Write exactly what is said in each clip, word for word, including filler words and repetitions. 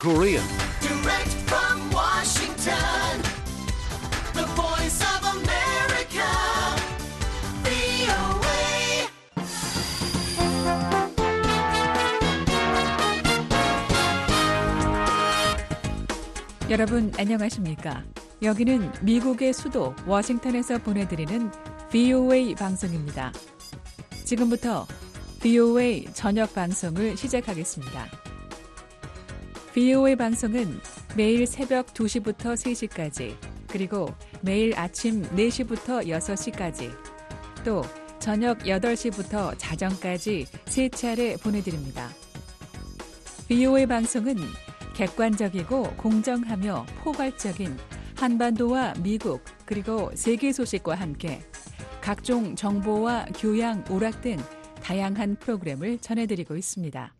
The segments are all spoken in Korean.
Korea. Direct from Washington, the voice of America, 브이오에이. 여러분 안녕하십니까? 여기는 미국의 수도 워싱턴에서 보내드리는 브이오에이 방송입니다. 지금부터 브이오에이 저녁 방송을 시작하겠습니다. 브이오에이 방송은 매일 새벽 두 시부터 세 시까지, 그리고 매일 아침 네 시부터 여섯 시까지, 또 저녁 여덟 시부터 자정까지 세 차례 보내드립니다. 브이오에이 방송은 객관적이고 공정하며 포괄적인 한반도와 미국 그리고 세계 소식과 함께 각종 정보와 교양, 오락 등 다양한 프로그램을 전해드리고 있습니다.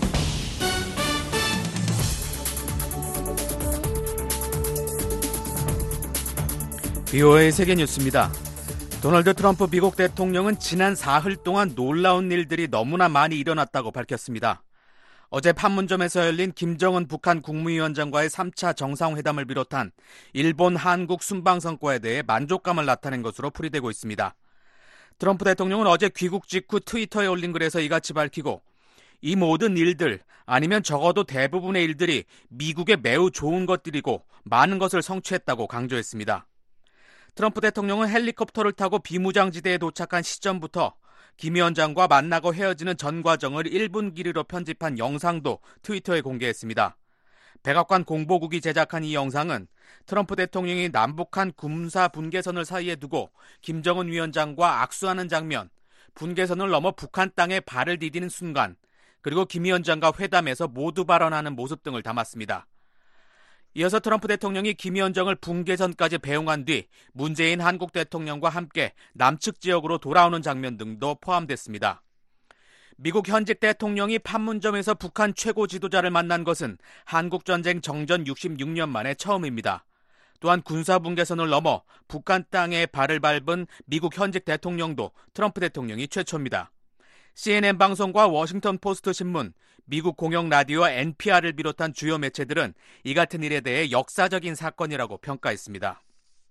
브이오에이 세계뉴스입니다. 도널드 트럼프 미국 대통령은 지난 사흘 동안 놀라운 일들이 너무나 많이 일어났다고 밝혔습니다. 어제 판문점에서 열린 김정은 북한 국무위원장과의 삼 차 정상회담을 비롯한 일본, 한국 순방 성과에 대해 만족감을 나타낸 것으로 풀이되고 있습니다. 트럼프 대통령은 어제 귀국 직후 트위터에 올린 글에서 이같이 밝히고, 이 모든 일들, 아니면 적어도 대부분의 일들이 미국에 매우 좋은 것들이고 많은 것을 성취했다고 강조했습니다. 트럼프 대통령은 헬리콥터를 타고 비무장지대에 도착한 시점부터 김 위원장과 만나고 헤어지는 전 과정을 일 분 길이로 편집한 영상도 트위터에 공개했습니다. 백악관 공보국이 제작한 이 영상은 트럼프 대통령이 남북한 군사 분계선을 사이에 두고 김정은 위원장과 악수하는 장면, 분계선을 넘어 북한 땅에 발을 디디는 순간, 그리고 김 위원장과 회담에서 모두 발언하는 모습 등을 담았습니다. 이어서 트럼프 대통령이 김 위원장을 분계선까지 배웅한 뒤 문재인 한국 대통령과 함께 남측 지역으로 돌아오는 장면 등도 포함됐습니다. 미국 현직 대통령이 판문점에서 북한 최고 지도자를 만난 것은 한국전쟁 정전 육십육 년 만에 처음입니다. 또한 군사분계선을 넘어 북한 땅에 발을 밟은 미국 현직 대통령도 트럼프 대통령이 최초입니다. 씨엔엔 방송과 워싱턴 포스트 신문, 미국 공영 라디오와 엔피알을 비롯한 주요 매체들은 이 같은 일에 대해 역사적인 사건이라고 평가했습니다.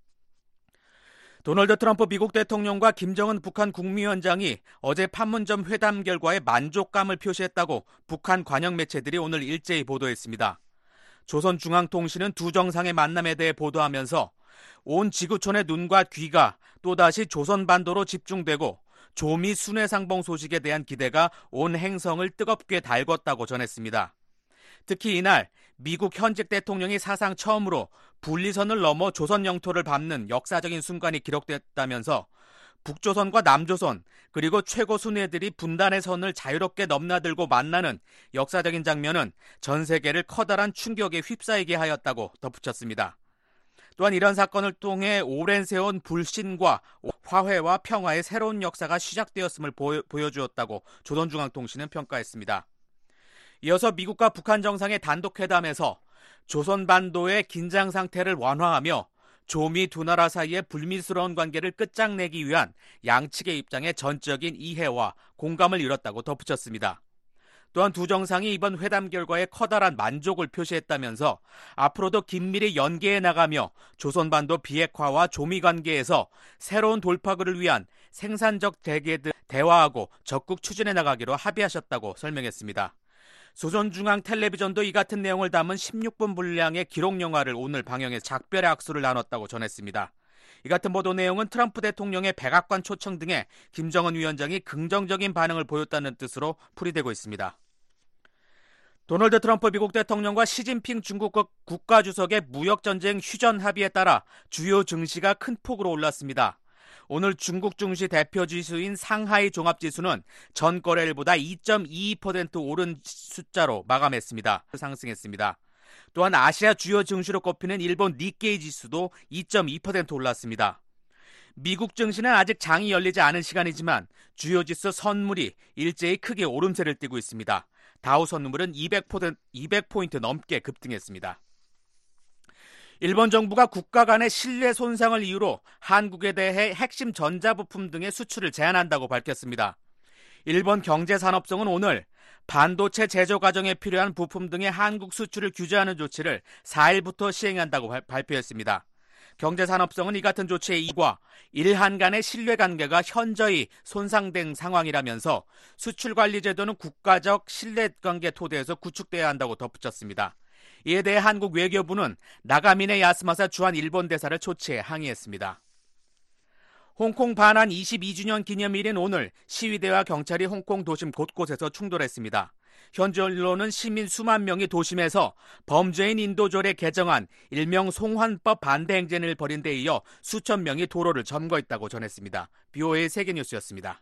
도널드 트럼프 미국 대통령과 김정은 북한 국무위원장이 어제 판문점 회담 결과에 만족감을 표시했다고 북한 관영 매체들이 오늘 일제히 보도했습니다. 조선중앙통신은 두 정상의 만남에 대해 보도하면서 온 지구촌의 눈과 귀가 또다시 조선반도로 집중되고 조미 순회상봉 소식에 대한 기대가 온 행성을 뜨겁게 달궜다고 전했습니다. 특히 이날 미국 현직 대통령이 사상 처음으로 분리선을 넘어 조선 영토를 밟는 역사적인 순간이 기록됐다면서 북조선과 남조선 그리고 최고 순회들이 분단의 선을 자유롭게 넘나들고 만나는 역사적인 장면은 전 세계를 커다란 충격에 휩싸이게 하였다고 덧붙였습니다. 또한 이런 사건을 통해 오랜 세월 불신과 화해와 평화의 새로운 역사가 시작되었음을 보여, 보여주었다고 조선중앙통신은 평가했습니다. 이어서 미국과 북한 정상의 단독회담에서 조선반도의 긴장 상태를 완화하며 조미 두 나라 사이의 불미스러운 관계를 끝장내기 위한 양측의 입장에 전적인 이해와 공감을 이뤘다고 덧붙였습니다. 또한 두 정상이 이번 회담 결과에 커다란 만족을 표시했다면서 앞으로도 긴밀히 연계해 나가며 조선반도 비핵화와 조미 관계에서 새로운 돌파구를 위한 생산적 대계를 대화하고 적극 추진해 나가기로 합의하셨다고 설명했습니다. 조선중앙텔레비전도 이 같은 내용을 담은 십육 분 분량의 기록 영화를 오늘 방영해 작별의 악수를 나눴다고 전했습니다. 이 같은 보도 내용은 트럼프 대통령의 백악관 초청 등에 김정은 위원장이 긍정적인 반응을 보였다는 뜻으로 풀이되고 있습니다. 도널드 트럼프 미국 대통령과 시진핑 중국 국가주석의 무역전쟁 휴전 합의에 따라 주요 증시가 큰 폭으로 올랐습니다. 오늘 중국 증시 대표 지수인 상하이 종합지수는 전 거래일보다 이 점 이이 퍼센트 오른 숫자로 마감했습니다. 상승했습니다. 또한 아시아 주요 증시로 꼽히는 일본 니케이 지수도 이 점 이 퍼센트 올랐습니다. 미국 증시는 아직 장이 열리지 않은 시간이지만 주요 지수 선물이 일제히 크게 오름세를 띠고 있습니다. 다우 선물은 이백 포인트 넘게 급등했습니다. 일본 정부가 국가 간의 신뢰 손상을 이유로 한국에 대해 핵심 전자부품 등의 수출을 제한한다고 밝혔습니다. 일본 경제산업성은 오늘 반도체 제조 과정에 필요한 부품 등의 한국 수출을 규제하는 조치를 사 일부터 시행한다고 발표했습니다. 경제산업성은 이 같은 조치의 이과 일한 간의 신뢰관계가 현저히 손상된 상황이라면서 수출관리제도는 국가적 신뢰관계 토대에서 구축돼야 한다고 덧붙였습니다. 이에 대해 한국 외교부는 나가미네 야스마사 주한 일본 대사를 초치해 항의했습니다. 홍콩 반환 이십이 주년 기념일인 오늘 시위대와 경찰이 홍콩 도심 곳곳에서 충돌했습니다. 현지 언론은 시민 수만 명이 도심에서 범죄인 인도조례 개정안 일명 송환법 반대 행진을 벌인 데 이어 수천 명이 도로를 점거했다고 전했습니다. 비오에이 세계뉴스였습니다.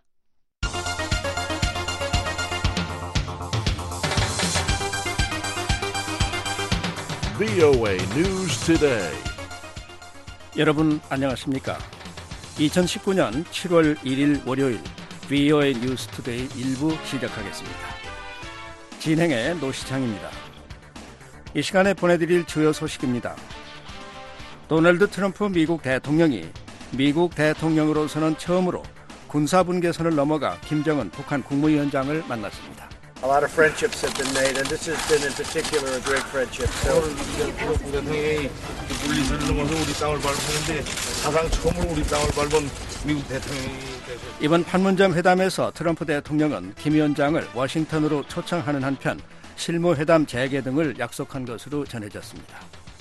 비오에이 News Today. 여러분 안녕하십니까? 이천십구 년 칠월 일일 월요일 비오에이 뉴스 투데이 일 부 시작하겠습니다. 진행의 노시창입니다. 이 시간에 보내드릴 주요 소식입니다. 도널드 트럼프 미국 대통령이 미국 대통령으로서는 처음으로 군사분계선을 넘어가 김정은 북한 국무위원장을 만났습니다. A lot of friendships have been made, and this has been in particular a great friendship. So, 트럼프 대통령이 분리선을 넘어서 우리 땅을 밟았는데 사상 처음으로 우리 땅을 밟은 미국 대통령이 되셨습니다. 이번 판문점 회담에서 트럼프 대통령은 김 위원장을 워싱턴으로 초청하는 한편 실무회담 재개 등을 약속한 것으로 전해졌습니다.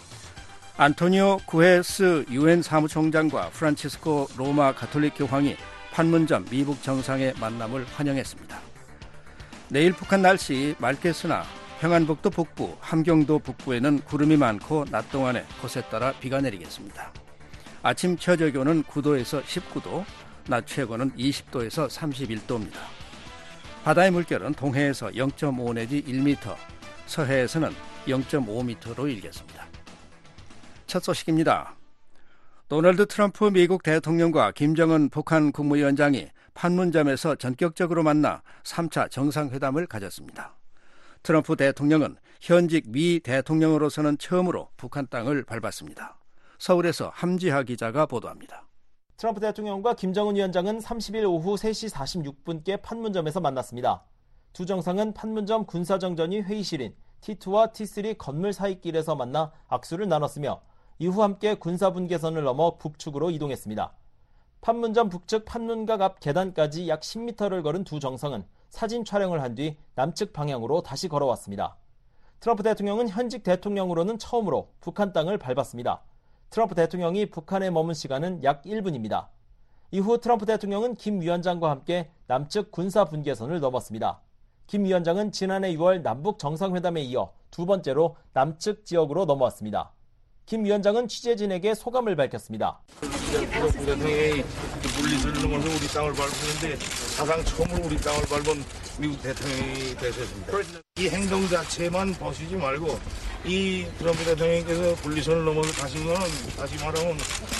안토니오 구테레스 유엔 사무총장과 프란치스코 로마 가톨릭 교황이 판문점 미북 정상의 만남을 환영했습니다. 내일 북한 날씨 맑겠으나 평안북도 북부, 함경도 북부에는 구름이 많고 낮 동안에 곳에 따라 비가 내리겠습니다. 아침 최저기온은 구 도에서 십구 도, 낮 최고는 이십 도에서 삼십일 도입니다. 바다의 물결은 동해에서 영 점 오 내지 일 미터, 서해에서는 영 점 오 미터로 일겠습니다. 첫 소식입니다. 도널드 트럼프 미국 대통령과 김정은 북한 국무위원장이 판문점에서 전격적으로 만나 삼 차 정상회담을 가졌습니다. 트럼프 대통령은 현직 미 대통령으로서는 처음으로 북한 땅을 밟았습니다. 서울에서 함지하 기자가 보도합니다. 트럼프 대통령과 김정은 위원장은 삼십일 오후 세 시 사십육 분께 판문점에서 만났습니다. 두 정상은 판문점 군사정전위 회의실인 티 투와 티 쓰리 건물 사이길에서 만나 악수를 나눴으며 이후 함께 군사분계선을 넘어 북측으로 이동했습니다. 판문점 북측 판문각 앞 계단까지 약 십 미터를 걸은 두 정상은 사진 촬영을 한 뒤 남측 방향으로 다시 걸어왔습니다. 트럼프 대통령은 현직 대통령으로는 처음으로 북한 땅을 밟았습니다. 트럼프 대통령이 북한에 머문 시간은 약 일 분입니다. 이후 트럼프 대통령은 김 위원장과 함께 남측 군사 분계선을 넘었습니다. 김 위원장은 지난해 유월 남북 정상회담에 이어 두 번째로 남측 지역으로 넘어왔습니다. 김 위원장은 취재진에게 소감을 밝혔습니다. 트럼프 대통령이 분리선을 넘어서 우리 땅을 밟았는데 사상 처음으로 우리 땅을 밟은 미국 대통령이 되셨습니다. 이 행동 자체만 보시지 말고 이 트럼프 대통령께서 분리선을 넘어서 가신 거는 다시 말하면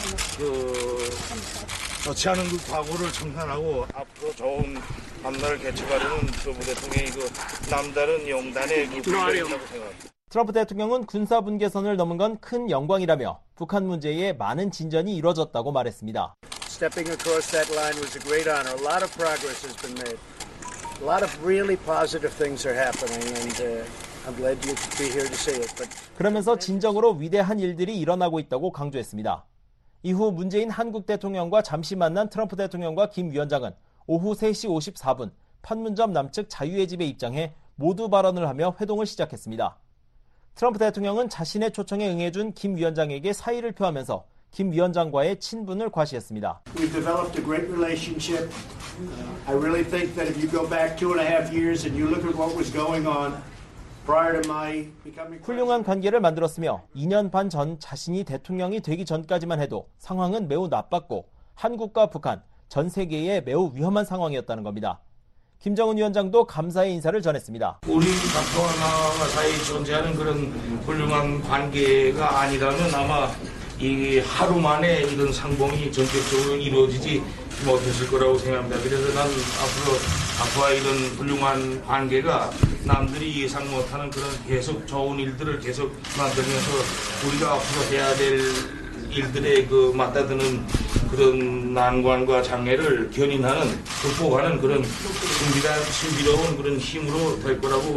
그 좋지 않은 그 과거를 청산하고 앞으로 좋은 앞날을 개척하려는 트럼프 대통령이 그 남다른 용단의 그 불가 있다고 생각합니다. 트럼프 대통령은 군사분계선을 넘은 건 큰 영광이라며 북한 문제에 많은 진전이 이뤄졌다고 말했습니다. stepping across that line was a great honor. A lot of progress has been made. A lot of really positive things are happening, and uh, I'm glad you could be here to see it. But... 그러면서 진정으로 위대한 일들이 일어나고 있다고 강조했습니다. 이후 문재인 한국 대통령과 잠시 만난 트럼프 대통령과 김 위원장은 오후 세 시 오십사 분 판문점 남측 자유의 집에 입장해 모두 발언을 하며 회동을 시작했습니다. 트럼프 대통령은 자신의 초청에 응해준 김 위원장에게 사의를 표하면서 김 위원장과의 친분을 과시했습니다. We've developed a great relationship. I really think that if you go back two and a half years and you look at what was going on prior to my becoming 훌륭한 관계를 만들었으며 이 년 반 전 자신이 대통령이 되기 전까지만 해도 상황은 매우 나빴고 한국과 북한, 전 세계에 매우 위험한 상황이었다는 겁니다. 김정은 위원장도 감사의 인사를 전했습니다. 우리 각도와 나와 사이에 존재하는 그런 훌륭한 관계가 아니라면 아마 이 하루 만에 이런 상봉이 전격적으로 이루어지지 못했을 거라고 생각합니다. 그래서 난 앞으로 앞으로 이런 훌륭한 관계가 남들이 예상 못하는 그런 계속 좋은 일들을 계속 만들면서 우리가 앞으로 해야 될 일들에 그 맞다드는 그런 난관과 장애를 견인하는, 극복하는 그런 신비한, 신비로운 그런 힘으로 될 거라고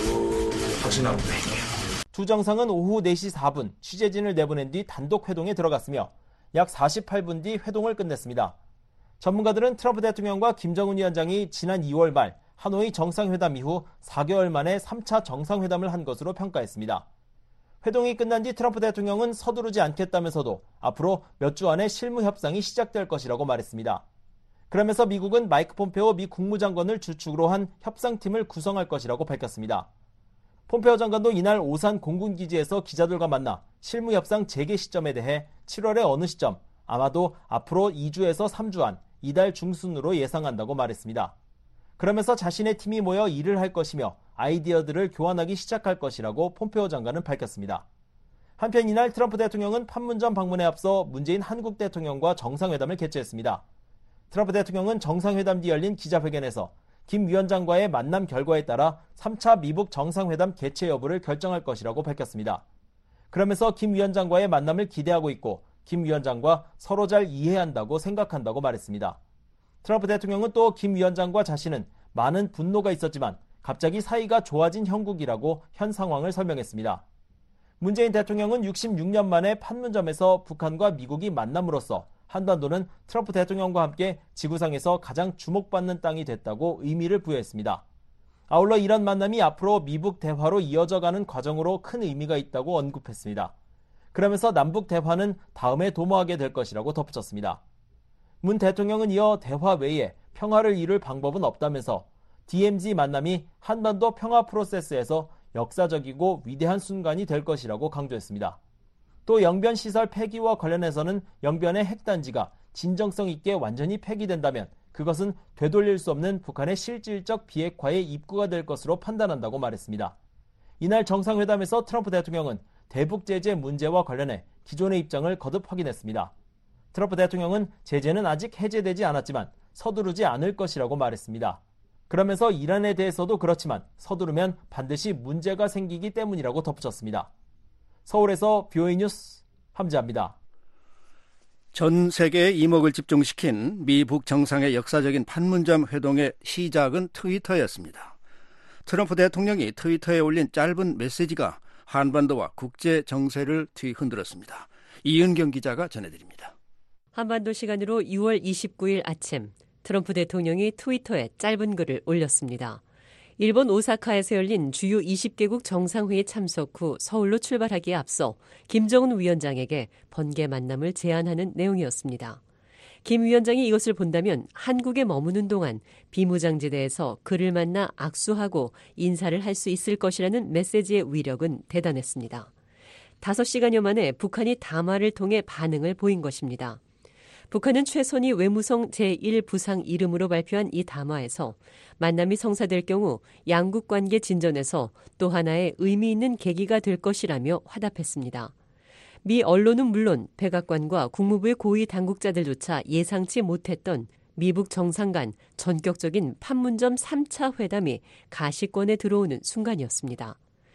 어, 확신합니다. 두 정상은 오후 네 시 사 분 취재진을 내보낸 뒤 단독 회동에 들어갔으며 약 사십팔 분 뒤 회동을 끝냈습니다. 전문가들은 트럼프 대통령과 김정은 위원장이 지난 이월 말 하노이 정상회담 이후 사 개월 만에 삼 차 정상회담을 한 것으로 평가했습니다. 회동이 끝난 뒤 트럼프 대통령은 서두르지 않겠다면서도 앞으로 몇 주 안에 실무 협상이 시작될 것이라고 말했습니다. 그러면서 미국은 마이크 폼페오 미 국무장관을 주축으로 한 협상팀을 구성할 것이라고 밝혔습니다. 폼페오 장관도 이날 오산 공군기지에서 기자들과 만나 실무 협상 재개 시점에 대해 칠월의 어느 시점, 아마도 앞으로 이 주에서 삼 주 안 이달 중순으로 예상한다고 말했습니다. 그러면서 자신의 팀이 모여 일을 할 것이며 아이디어들을 교환하기 시작할 것이라고 폼페오 장관은 밝혔습니다. 한편 이날 트럼프 대통령은 판문점 방문에 앞서 문재인 한국 대통령과 정상회담을 개최했습니다. 트럼프 대통령은 정상회담 뒤 열린 기자회견에서 김 위원장과의 만남 결과에 따라 삼 차 미북 정상회담 개최 여부를 결정할 것이라고 밝혔습니다. 그러면서 김 위원장과의 만남을 기대하고 있고 김 위원장과 서로 잘 이해한다고 생각한다고 말했습니다. 트럼프 대통령은 또 김 위원장과 자신은 많은 분노가 있었지만 갑자기 사이가 좋아진 형국이라고 현 상황을 설명했습니다. 문재인 대통령은 육십육 년 만에 판문점에서 북한과 미국이 만남으로써 한반도는 트럼프 대통령과 함께 지구상에서 가장 주목받는 땅이 됐다고 의미를 부여했습니다. 아울러 이런 만남이 앞으로 미북 대화로 이어져가는 과정으로 큰 의미가 있다고 언급했습니다. 그러면서 남북 대화는 다음에 도모하게 될 것이라고 덧붙였습니다. 문 대통령은 이어 대화 외에 평화를 이룰 방법은 없다면서 디엠지 만남이 한반도 평화 프로세스에서 역사적이고 위대한 순간이 될 것이라고 강조했습니다. 또 영변시설 폐기와 관련해서는 영변의 핵단지가 진정성 있게 완전히 폐기된다면 그것은 되돌릴 수 없는 북한의 실질적 비핵화의 입구가 될 것으로 판단한다고 말했습니다. 이날 정상회담에서 트럼프 대통령은 대북 제재 문제와 관련해 기존의 입장을 거듭 확인했습니다. 트럼프 대통령은 제재는 아직 해제되지 않았지만 서두르지 않을 것이라고 말했습니다. 그러면서 이란에 대해서도 그렇지만 서두르면 반드시 문제가 생기기 때문이라고 덧붙였습니다. 서울에서 비오에이 뉴스 함지아입니다. 전 세계의 이목을 집중시킨 미북 정상의 역사적인 판문점 회동의 시작은 트위터였습니다. 트럼프 대통령이 트위터에 올린 짧은 메시지가 한반도와 국제 정세를 뒤흔들었습니다. 이은경 기자가 전해드립니다. 한반도 시간으로 유월 이십구일 아침 트럼프 대통령이 트위터에 짧은 글을 올렸습니다. 일본 오사카에서 열린 주요 이십 개국 정상회의 참석 후 서울로 출발하기에 앞서 김정은 위원장에게 번개 만남을 제안하는 내용이었습니다. 김 위원장이 이것을 본다면 한국에 머무는 동안 비무장지대에서 그를 만나 악수하고 인사를 할 수 있을 것이라는 메시지의 위력은 대단했습니다. 다섯 시간여 만에 북한이 담화를 통해 반응을 보인 것입니다. 북한은 최선희 외무성 제일 부상 이름으로 발표한 이 담화에서 만남이 성사될 경우 양국 관계 진전에서 또 하나의 의미 있는 계기가 될 것이라며 화답했습니다. 미 언론은 물론 백악관과 국무부의 고위 당국자들조차 예상치 못했던 미북 정상 간 전격적인 판문점 삼 차 회담이 가시권에 들어오는 순간이었습니다.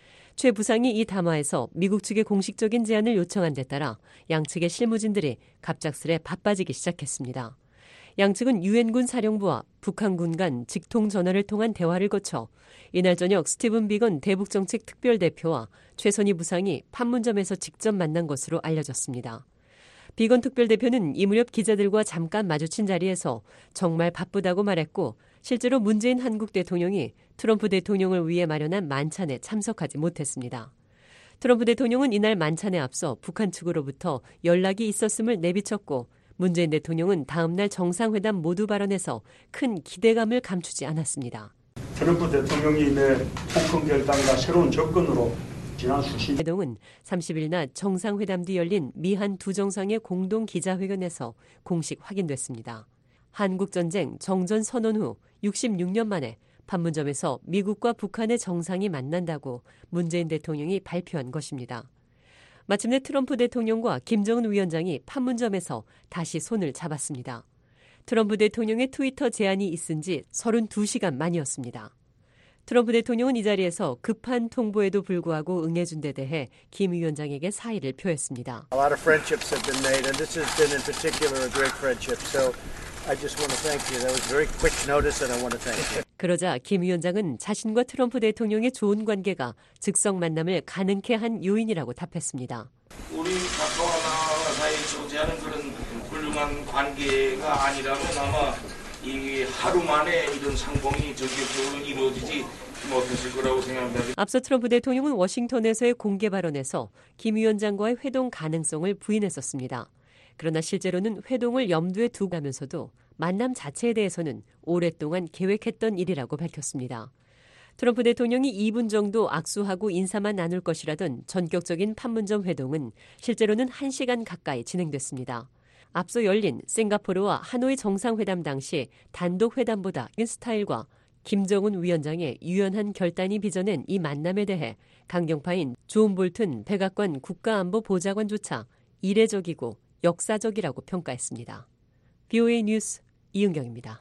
최 부상이 이 담화에서 미국 측의 공식적인 제안을 요청한 데 따라 양측의 실무진들이 갑작스레 바빠지기 시작했습니다. 양측은 유엔군 사령부와 북한군 간 직통 전화를 통한 대화를 거쳐 이날 저녁 스티븐 비건 대북정책 특별대표와 최선희 부상이 판문점에서 직접 만난 것으로 알려졌습니다. 비건 특별대표는 이 무렵 기자들과 잠깐 마주친 자리에서 정말 바쁘다고 말했고 실제로 문재인 한국 대통령이 트럼프 대통령을 위해 마련한 만찬에 참석하지 못했습니다. 트럼프 대통령은 이날 만찬에 앞서 북한 측으로부터 연락이 있었음을 내비쳤고 문재인 대통령은 다음 날 정상회담 모두 발언에서 큰 기대감을 감추지 않았습니다. 트럼프 대통령이 내 폭풍 결단과 새로운 접근으로 지난 수십 회동은 삼십일 낮 정상회담 뒤 열린 미한 두 정상의 공동 기자회견에서 공식 확인됐습니다. 한국전쟁 정전 선언 후 육십육 년 만에 판문점에서 미국과 북한의 정상이 만난다고 문재인 대통령이 발표한 것입니다. 마침내 트럼프 대통령과 김정은 위원장이 판문점에서 다시 손을 잡았습니다. 트럼프 대통령의 트위터 제안이 있은 지 서른두 시간 만이었습니다. 트럼프 대통령은 이 자리에서 급한 통보에도 불구하고 응해준 데 대해 김 위원장에게 사의를 표했습니다. A lot of friendships have been made, and this has been in particular a great friendship. So I just want to thank you. That was very quick notice, and I want to thank you. 그러자 김 위원장은 자신과 트럼프 대통령의 좋은 관계가 즉석 만남을 가능케 한 요인이라고 답했습니다. 우리 각하와 나와 사이에 존재하는 그런 훌륭한 관계가 아니라면 아마 이 하루 만에 이런 상봉이 전격적으로 이루어지지 못했을 거라고 생각합니다. 앞서 트럼프 대통령은 워싱턴에서의 공개 발언에서 김 위원장과의 회동 가능성을 부인했었습니다. 그러나 실제로는 회동을 염두에 두고 가면서도 만남 자체에 대해서는 오랫동안 계획했던 일이라고 밝혔습니다. 트럼프 대통령이 이 분 정도 악수하고 인사만 나눌 것이라던 전격적인 판문점 회동은 실제로는 한 시간 가까이 진행됐습니다. 앞서 열린 싱가포르와 하노이 정상회담 당시 단독 회담보다 스타일과 김정은 위원장의 유연한 결단이 빚어낸 이 만남에 대해 강경파인 존 볼튼 백악관 국가안보보좌관조차 이례적이고 역사적이라고 평가했습니다. 브이오에이 뉴스 이은경입니다.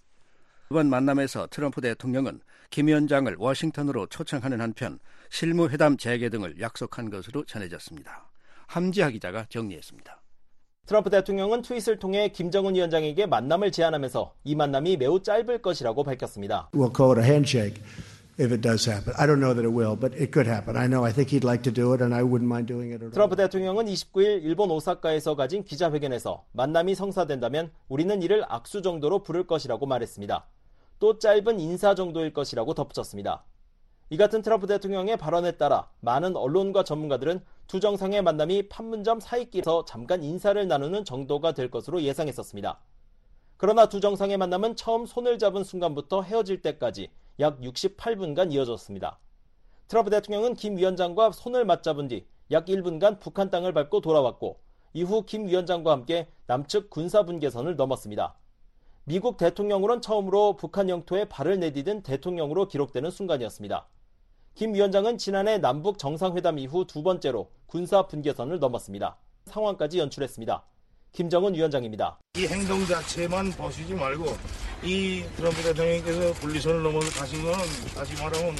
이번 만남에서 트럼프 대통령은 김 위원장을 워싱턴으로 초청하는 한편 실무회담 재개 등을 약속한 것으로 전해졌습니다. 함지하 기자가 정리했습니다. 트럼프 대통령은 트윗을 통해 김정은 위원장에게 만남을 제안하면서 이 만남이 매우 짧을 것이라고 밝혔습니다. We'll call it a handshake if it does happen. I don't know that it will, but it could happen. I know. I think he'd like to do it, and I wouldn't mind doing it at all. 트럼프 대통령은 이십구일 일본 오사카에서 가진 기자회견에서 만남이 성사된다면 우리는 이를 악수 정도로 부를 것이라고 말했습니다. 또 짧은 인사 정도일 것이라고 덧붙였습니다. 이 같은 트럼프 대통령의 발언에 따라 많은 언론과 전문가들은 두 정상의 만남이 판문점 사이길에서 잠깐 인사를 나누는 정도가 될 것으로 예상했었습니다. 그러나 두 정상의 만남은 처음 손을 잡은 순간부터 헤어질 때까지 약 육십팔 분간 이어졌습니다. 트럼프 대통령은 김 위원장과 손을 맞잡은 뒤 약 일 분간 북한 땅을 밟고 돌아왔고 이후 김 위원장과 함께 남측 군사분계선을 넘었습니다. 미국 대통령으로는 처음으로 북한 영토에 발을 내디딘 대통령으로 기록되는 순간이었습니다. 김 위원장은 지난해 남북 정상회담 이후 두 번째로 군사분계선을 넘었습니다. 상황까지 연출했습니다. 김정은 위원장입니다. 이 행동 자체만 보시지 말고 이 트럼프 대통령께서 분리선을 넘어서 가신 거는 다시 말하면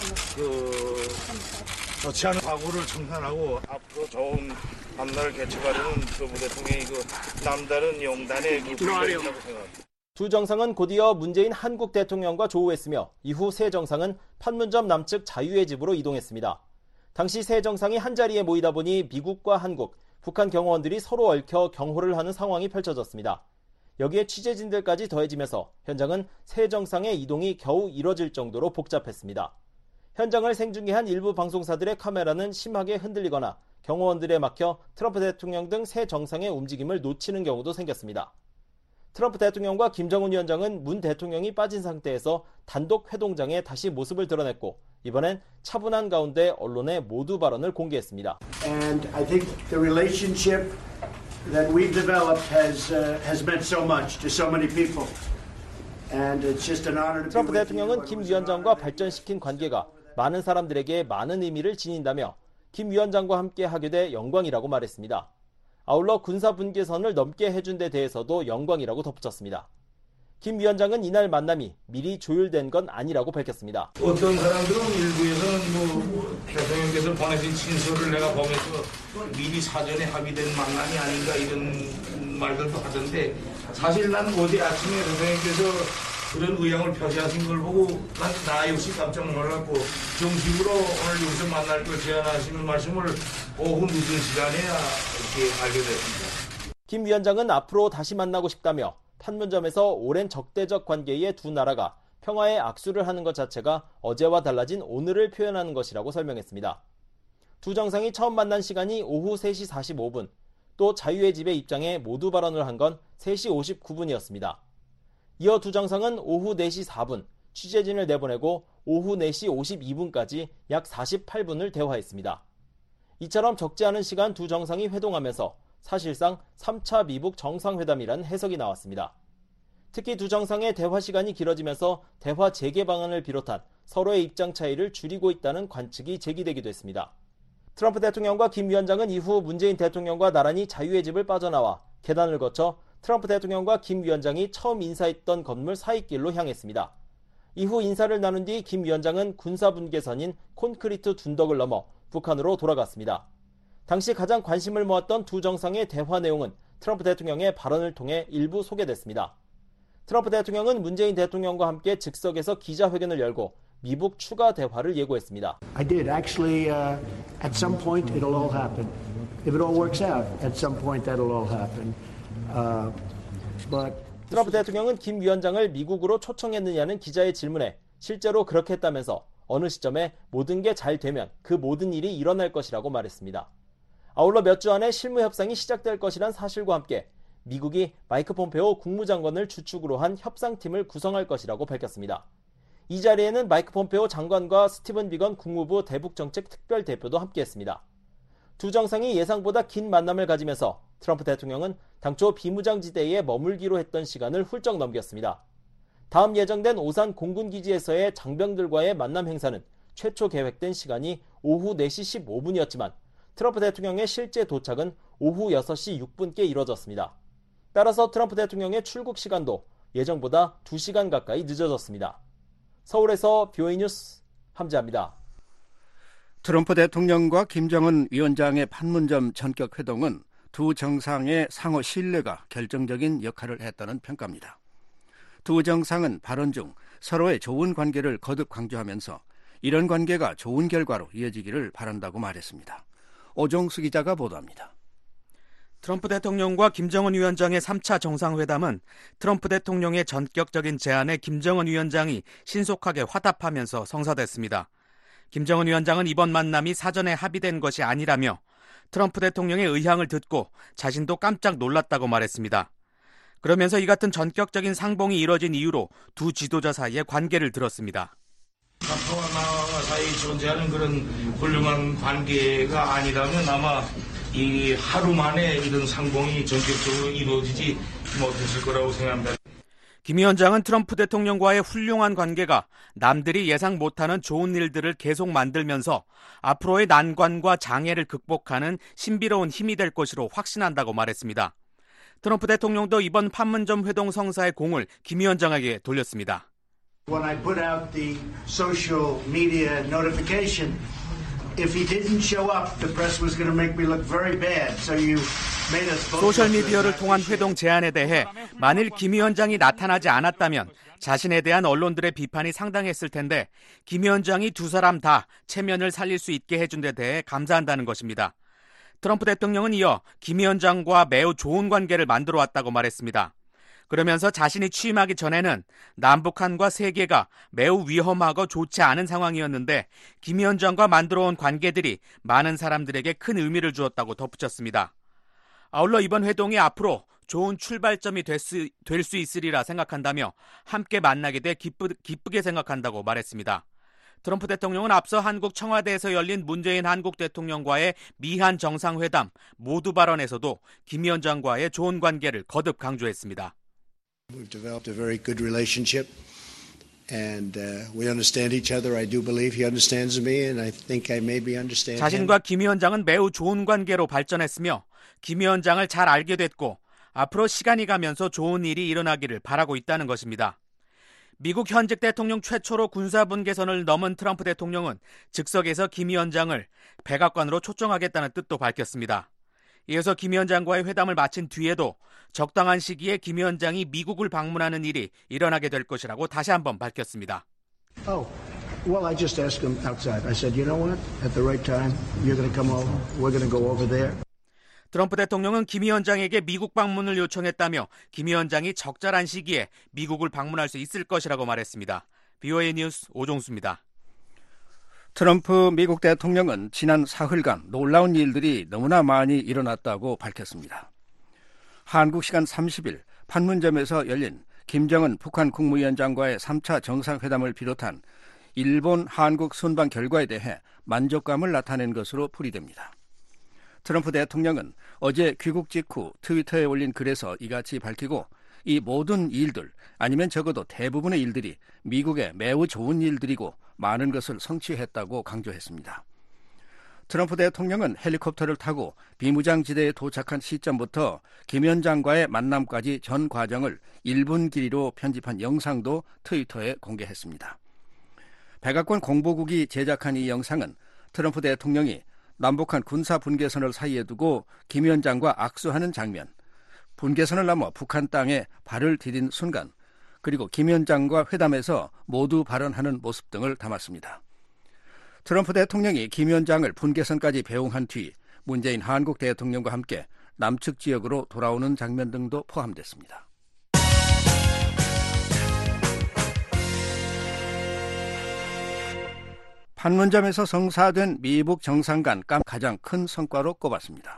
그 좋지 않은 과거를 청산하고 앞으로 좋은 앞날을 개척하려는 트럼프 대통령이 그 남다른 용단의 그 분리가 있다고 생각합니다. 두 정상은 곧이어 문재인 한국 대통령과 조우했으며 이후 세 정상은 판문점 남측 자유의 집으로 이동했습니다. 당시 세 정상이 한자리에 모이다 보니 미국과 한국, 북한 경호원들이 서로 얽혀 경호를 하는 상황이 펼쳐졌습니다. 여기에 취재진들까지 더해지면서 현장은 세 정상의 이동이 겨우 이뤄질 정도로 복잡했습니다. 현장을 생중계한 일부 방송사들의 카메라는 심하게 흔들리거나 경호원들에 막혀 트럼프 대통령 등 세 정상의 움직임을 놓치는 경우도 생겼습니다. 트럼프 대통령과 김정은 위원장은 문 대통령이 빠진 상태에서 단독 회동장에 다시 모습을 드러냈고 이번엔 차분한 가운데 언론에 모두 발언을 공개했습니다. And I think the relationship that we've developed has uh, has meant so much to so many people. And it's just an honor to be 트럼프 with you. 대통령은 김 위원장과 발전시킨 관계가 많은 사람들에게 많은 의미를 지닌다며 김 위원장과 함께 하게 돼 영광이라고 말했습니다. 아울러 군사분계선을 넘게 해준 데 대해서도 영광이라고 덧붙였습니다. 김 위원장은 이날 만남이 미리 조율된 건 아니라고 밝혔습니다. 어떤 사람들은 일부에서는 뭐 대통령께서 보내신 친서를 내가 보면서 미리 사전에 합의된 만남이 아닌가 이런 말들도 하던데 사실 난 어제 아침에 대통령께서 그런 의향을 표시하신 걸 보고 난 나 역시 깜짝 놀랐고 정식으로 오늘 여기서 만날 걸 제안하시는 말씀을 오후 늦은 시간에야 이렇게 알게 됐습니다. 김 위원장은 앞으로 다시 만나고 싶다며 판문점에서 오랜 적대적 관계의 두 나라가 평화의 악수를 하는 것 자체가 어제와 달라진 오늘을 표현하는 것이라고 설명했습니다. 두 정상이 처음 만난 시간이 오후 세 시 사십오 분, 또 자유의 집의 입장에 모두 발언을 한 건 세 시 오십구 분이었습니다. 이어 두 정상은 오후 네 시 사 분, 취재진을 내보내고 오후 네 시 오십이 분까지 약 사십팔 분을 대화했습니다. 이처럼 적지 않은 시간 두 정상이 회동하면서 사실상 삼 차 미북 정상회담이라는 해석이 나왔습니다. 특히 두 정상의 대화 시간이 길어지면서 대화 재개 방안을 비롯한 서로의 입장 차이를 줄이고 있다는 관측이 제기되기도 했습니다. 트럼프 대통령과 김 위원장은 이후 문재인 대통령과 나란히 자유의 집을 빠져나와 계단을 거쳐 트럼프 대통령과 김 위원장이 처음 인사했던 건물 사이길로 향했습니다. 이후 인사를 나눈 뒤 김 위원장은 군사분계선인 콘크리트 둔덕을 넘어 북한으로 돌아갔습니다. 당시 가장 관심을 모았던 두 정상의 대화 내용은 트럼프 대통령의 발언을 통해 일부 소개됐습니다. 트럼프 대통령은 문재인 대통령과 함께 즉석에서 기자회견을 열고 미북 추가 대화를 예고했습니다. I did. Actually, uh, at some point, it'll all happen. If it all works out, at some point, that'll all happen. Uh, but 트럼프 대통령은 김 위원장을 미국으로 초청했느냐는 기자의 질문에 실제로 그렇게 했다면서 어느 시점에 모든 게 잘 되면 그 모든 일이 일어날 것이라고 말했습니다. 아울러 몇 주 안에 실무 협상이 시작될 것이란 사실과 함께 미국이 마이크 폼페오 국무장관을 주축으로 한 협상팀을 구성할 것이라고 밝혔습니다. 이 자리에는 마이크 폼페오 장관과 스티븐 비건 국무부 대북정책 특별대표도 함께했습니다. 두 정상이 예상보다 긴 만남을 가지면서 트럼프 대통령은 당초 비무장지대에 머물기로 했던 시간을 훌쩍 넘겼습니다. 다음 예정된 오산 공군기지에서의 장병들과의 만남 행사는 최초 계획된 시간이 오후 네 시 십오 분이었지만 트럼프 대통령의 실제 도착은 오후 여섯 시 육 분께 이뤄졌습니다. 따라서 트럼프 대통령의 출국 시간도 예정보다 두 시간 가까이 늦어졌습니다. 서울에서 비오에이 뉴스 함재합니다. 트럼프 대통령과 김정은 위원장의 판문점 전격 회동은 두 정상의 상호 신뢰가 결정적인 역할을 했다는 평가입니다. 두 정상은 발언 중 서로의 좋은 관계를 거듭 강조하면서 이런 관계가 좋은 결과로 이어지기를 바란다고 말했습니다. 오종수 기자가 보도합니다. 트럼프 대통령과 김정은 위원장의 삼 차 정상회담은 트럼프 대통령의 전격적인 제안에 김정은 위원장이 신속하게 화답하면서 성사됐습니다. 김정은 위원장은 이번 만남이 사전에 합의된 것이 아니라며 트럼프 대통령의 의향을 듣고 자신도 깜짝 놀랐다고 말했습니다. 그러면서 이 같은 전격적인 상봉이 이뤄진 이유로 두 지도자 사이의 관계를 들었습니다. 나와 나와 사이 존재하는 그런 훌륭한 관계가 아니라면 아마 이 하루 만에 이런 상봉이 전격적으로 이루어지지 못했을 거라고 생각합니다. 김 위원장은 트럼프 대통령과의 훌륭한 관계가 남들이 예상 못하는 좋은 일들을 계속 만들면서 앞으로의 난관과 장애를 극복하는 신비로운 힘이 될 것으로 확신한다고 말했습니다. 트럼프 대통령도 이번 판문점 회동 성사의 공을 김 위원장에게 돌렸습니다. when I put out the social media notification, if he didn't show up, the press was going to make me look very bad. So you made us both. 소셜미디어를 통한 회동 제안에 대해 만일 김 위원장이 나타나지 않았다면 자신에 대한 언론들의 비판이 상당했을 텐데 김 위원장이 두 사람 다 체면을 살릴 수 있게 해준 데 대해 감사한다는 것입니다. 트럼프 대통령은 이어 김 위원장과 매우 좋은 관계를 만들어 왔다고 말했습니다. 그러면서 자신이 취임하기 전에는 남북한과 세계가 매우 위험하고 좋지 않은 상황이었는데 김 위원장과 만들어온 관계들이 많은 사람들에게 큰 의미를 주었다고 덧붙였습니다. 아울러 이번 회동이 앞으로 좋은 출발점이 될 수, 될 수 있으리라 생각한다며 함께 만나게 돼 기쁘, 기쁘게 생각한다고 말했습니다. 트럼프 대통령은 앞서 한국 청와대에서 열린 문재인 한국 대통령과의 미한 정상회담 모두 발언에서도 김 위원장과의 좋은 관계를 거듭 강조했습니다. We've developed a very good relationship, and uh, we understand each other. I do believe he understands me, and I think I maybe understand him. 자신과 김 위원장은 매우 좋은 관계로 발전했으며 김 위원장을 잘 알게 됐고 앞으로 시간이 가면서 좋은 일이 일어나기를 바라고 있다는 것입니다. 미국 현직 대통령 최초로 군사분계선을 넘은 트럼프 대통령은 즉석에서 김 위원장을 백악관으로 초청하겠다는 뜻도 밝혔습니다. 이어서 김 위원장과의 회담을 마친 뒤에도 적당한 시기에 김 위원장이 미국을 방문하는 일이 일어나게 될 것이라고 다시 한번 밝혔습니다. Oh, well, I just asked him outside. I said, you know what? At the right time, you're going to come over. We're going to go over there. 트럼프 대통령은 김 위원장에게 미국 방문을 요청했다며 김 위원장이 적절한 시기에 미국을 방문할 수 있을 것이라고 말했습니다. 비오에이 뉴스 오종수입니다. 트럼프 미국 대통령은 지난 사흘간 놀라운 일들이 너무나 많이 일어났다고 밝혔습니다. 한국 시간 삼십 일 판문점에서 열린 김정은 북한 국무위원장과의 삼 차 정상회담을 비롯한 일본, 한국 순방 결과에 대해 만족감을 나타낸 것으로 풀이됩니다. 트럼프 대통령은 어제 귀국 직후 트위터에 올린 글에서 이같이 밝히고 이 모든 일들 아니면 적어도 대부분의 일들이 미국에 매우 좋은 일들이고 많은 것을 성취했다고 강조했습니다. 트럼프 대통령은 헬리콥터를 타고 비무장지대에 도착한 시점부터 김 위원장과의 만남까지 전 과정을 일 분 길이로 편집한 영상도 트위터에 공개했습니다. 백악관 공보국이 제작한 이 영상은 트럼프 대통령이 남북한 군사 분계선을 사이에 두고 김 위원장과 악수하는 장면, 분계선을 넘어 북한 땅에 발을 디딘 순간, 그리고 김 위원장과 회담에서 모두 발언하는 모습 등을 담았습니다. 트럼프 대통령이 김 위원장을 분계선까지 배웅한 뒤 문재인 한국 대통령과 함께 남측 지역으로 돌아오는 장면 등도 포함됐습니다. 판문점에서 성사된 미북 정상 간 가장 큰 성과로 꼽았습니다.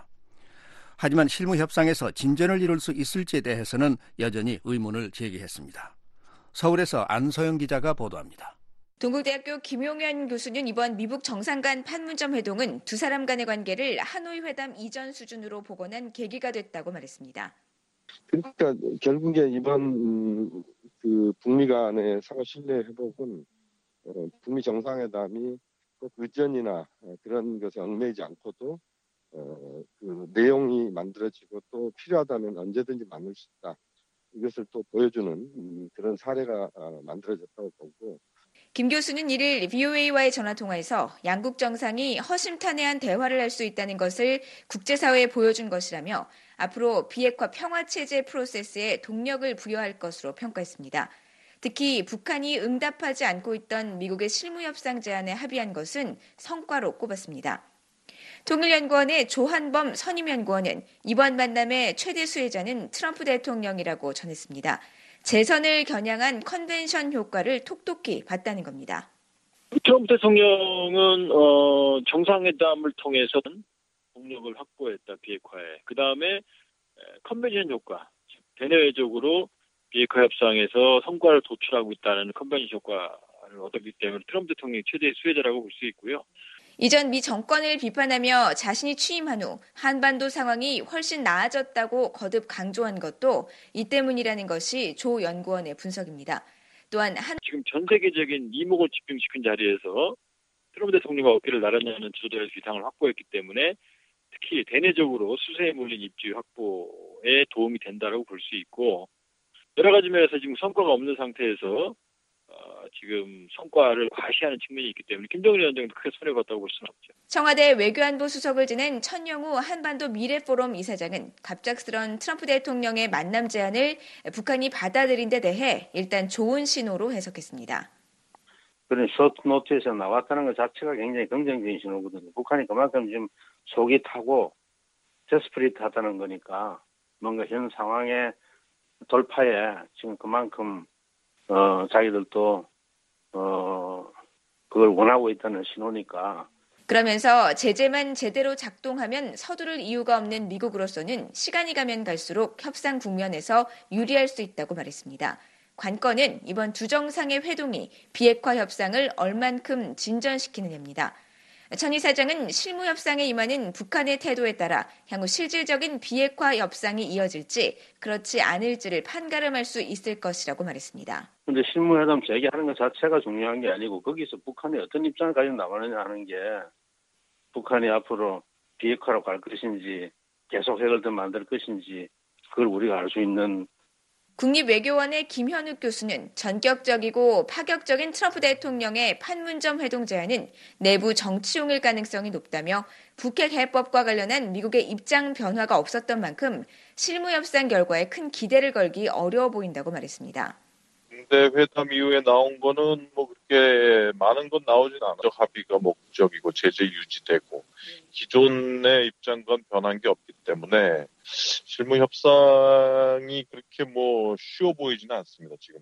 하지만 실무 협상에서 진전을 이룰 수 있을지에 대해서는 여전히 의문을 제기했습니다. 서울에서 안소영 기자가 보도합니다. 동국대학교 김용현 교수는 이번 미북 정상 간 판문점 회동은 두 사람 간의 관계를 하노이 회담 이전 수준으로 복원한 계기가 됐다고 말했습니다. 그러니까 결국에 이번 그 북미 간의 상호 신뢰 회복은 북미 정상회담이 꼭 의전이나 그런 것에 얽매이지 않고도 어, 그 내용이 만들어지고 또 필요하다면 언제든지 만들 수 있다. 이것을 또 보여주는 그런 사례가 만들어졌다고 보고. 김 교수는 이를 브이오에이와의 전화통화에서 양국 정상이 허심탄회한 대화를 할 수 있다는 것을 국제사회에 보여준 것이라며 앞으로 비핵화 평화체제 프로세스에 동력을 부여할 것으로 평가했습니다. 특히 북한이 응답하지 않고 있던 미국의 실무협상 제안에 합의한 것은 성과로 꼽았습니다. 통일연구원의 조한범 선임연구원은 이번 만남의 최대 수혜자는 트럼프 대통령이라고 전했습니다. 재선을 겨냥한 컨벤션 효과를 톡톡히 봤다는 겁니다. 트럼프 대통령은 어, 정상회담을 통해서는 동력을 확보했다, 비핵화에. 그 다음에 컨벤션 효과, 대내외적으로 비핵화 협상에서 성과를 도출하고 있다는 컨벤션 효과를 얻었기 때문에 트럼프 대통령이 최대의 수혜자라고 볼 수 있고요. 이전 미 정권을 비판하며 자신이 취임한 후 한반도 상황이 훨씬 나아졌다고 거듭 강조한 것도 이 때문이라는 것이 조 연구원의 분석입니다. 또한 한 지금 전 세계적인 이목을 집중시킨 자리에서 트럼프 대통령과 어깨를 나란히 하는 지도자의 위상을 확보했기 때문에 특히 대내적으로 수세에 몰린 입지 확보에 도움이 된다고 볼 수 있고, 여러 가지 면에서 지금 성과가 없는 상태에서 어, 지금 성과를 과시하는 측면이 있기 때문에 김정은 위원장도 크게 손해봤다고 볼 수는 없죠. 청와대 외교안보 수석을 지낸 천영우 한반도 미래포럼 이사장은 갑작스런 트럼프 대통령의 만남 제안을 북한이 받아들인 데 대해 일단 좋은 신호로 해석했습니다. 그런 숏노트에서 나왔다는 것 자체가 굉장히 긍정적인 신호거든요. 북한이 그만큼 지금 속이 타고 데스프리트하다는 거니까 뭔가 현 상황의 돌파에 지금 그만큼 어, 자기들도 어, 그걸 원하고 있다는 신호니까. 그러면서 제재만 제대로 작동하면 서두를 이유가 없는 미국으로서는 시간이 가면 갈수록 협상 국면에서 유리할 수 있다고 말했습니다. 관건은 이번 두 정상의 회동이 비핵화 협상을 얼만큼 진전시키느냐입니다. 천 이사장은 실무협상에 임하는 북한의 태도에 따라 향후 실질적인 비핵화 협상이 이어질지 그렇지 않을지를 판가름할 수 있을 것이라고 말했습니다. 그런데 실무회담 재개하는 것 자체가 중요한 게 아니고 거기서 북한이 어떤 입장을 가지고 나가느냐 하는 게 북한이 앞으로 비핵화로 갈 것인지 계속 핵을 더 만들 것인지 그걸 우리가 알 수 있는. 국립외교원의 김현욱 교수는 전격적이고 파격적인 트럼프 대통령의 판문점 회동 제안은 내부 정치용일 가능성이 높다며 북핵 해법과 관련한 미국의 입장 변화가 없었던 만큼 실무협상 결과에 큰 기대를 걸기 어려워 보인다고 말했습니다. 근데 회담 이후에 나온 거는 뭐 그렇게 많은 건 나오진 않아요. 합의가 목적이고 제재 유지되고 기존의 입장과는 변한 게 없기 때문에 실무 협상이 그렇게 뭐 쉬워 보이지는 않습니다. 지금.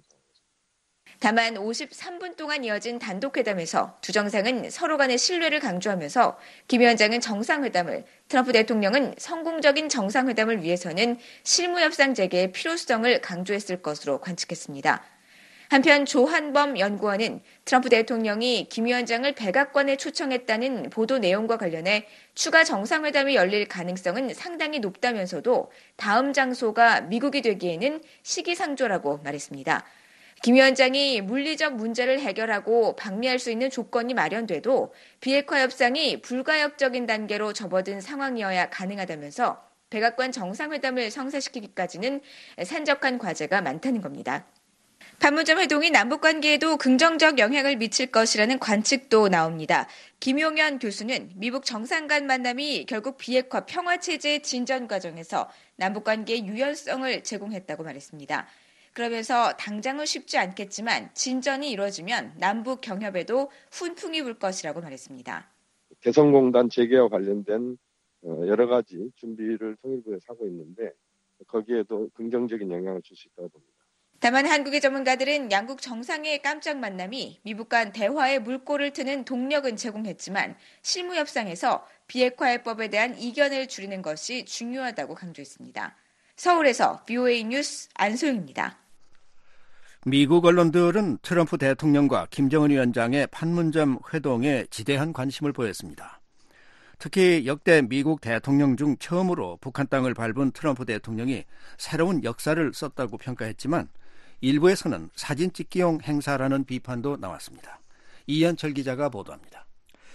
다만 오십삼 분 동안 이어진 단독회담에서 두 정상은 서로 간의 신뢰를 강조하면서 김 위원장은 정상회담을, 트럼프 대통령은 성공적인 정상회담을 위해서는 실무협상 재개의 필요성을 강조했을 것으로 관측했습니다. 한편 조한범 연구원은 트럼프 대통령이 김 위원장을 백악관에 초청했다는 보도 내용과 관련해 추가 정상회담이 열릴 가능성은 상당히 높다면서도 다음 장소가 미국이 되기에는 시기상조라고 말했습니다. 김 위원장이 물리적 문제를 해결하고 방미할 수 있는 조건이 마련돼도 비핵화 협상이 불가역적인 단계로 접어든 상황이어야 가능하다면서 백악관 정상회담을 성사시키기까지는 산적한 과제가 많다는 겁니다. 판문점 회동이 남북관계에도 긍정적 영향을 미칠 것이라는 관측도 나옵니다. 김용현 교수는 미북 정상 간 만남이 결국 비핵화 평화체제의 진전 과정에서 남북관계의 유연성을 제공했다고 말했습니다. 그러면서 당장은 쉽지 않겠지만 진전이 이루어지면 남북 경협에도 훈풍이 불 것이라고 말했습니다. 개성공단 재개와 관련된 여러 가지 준비를 통일부에서 하고 있는데 거기에도 긍정적인 영향을 줄 수 있다고 봅니다. 다만 한국의 전문가들은 양국 정상의 깜짝 만남이 미북 간 대화에 물꼬를 트는 동력은 제공했지만 실무 협상에서 비핵화 해법에 대한 이견을 줄이는 것이 중요하다고 강조했습니다. 서울에서 브이오에이 뉴스 안소영입니다. 미국 언론들은 트럼프 대통령과 김정은 위원장의 판문점 회동에 지대한 관심을 보였습니다. 특히 역대 미국 대통령 중 처음으로 북한 땅을 밟은 트럼프 대통령이 새로운 역사를 썼다고 평가했지만 일부에서는 사진 찍기용 행사라는 비판도 나왔습니다. 이현철 기자가 보도합니다.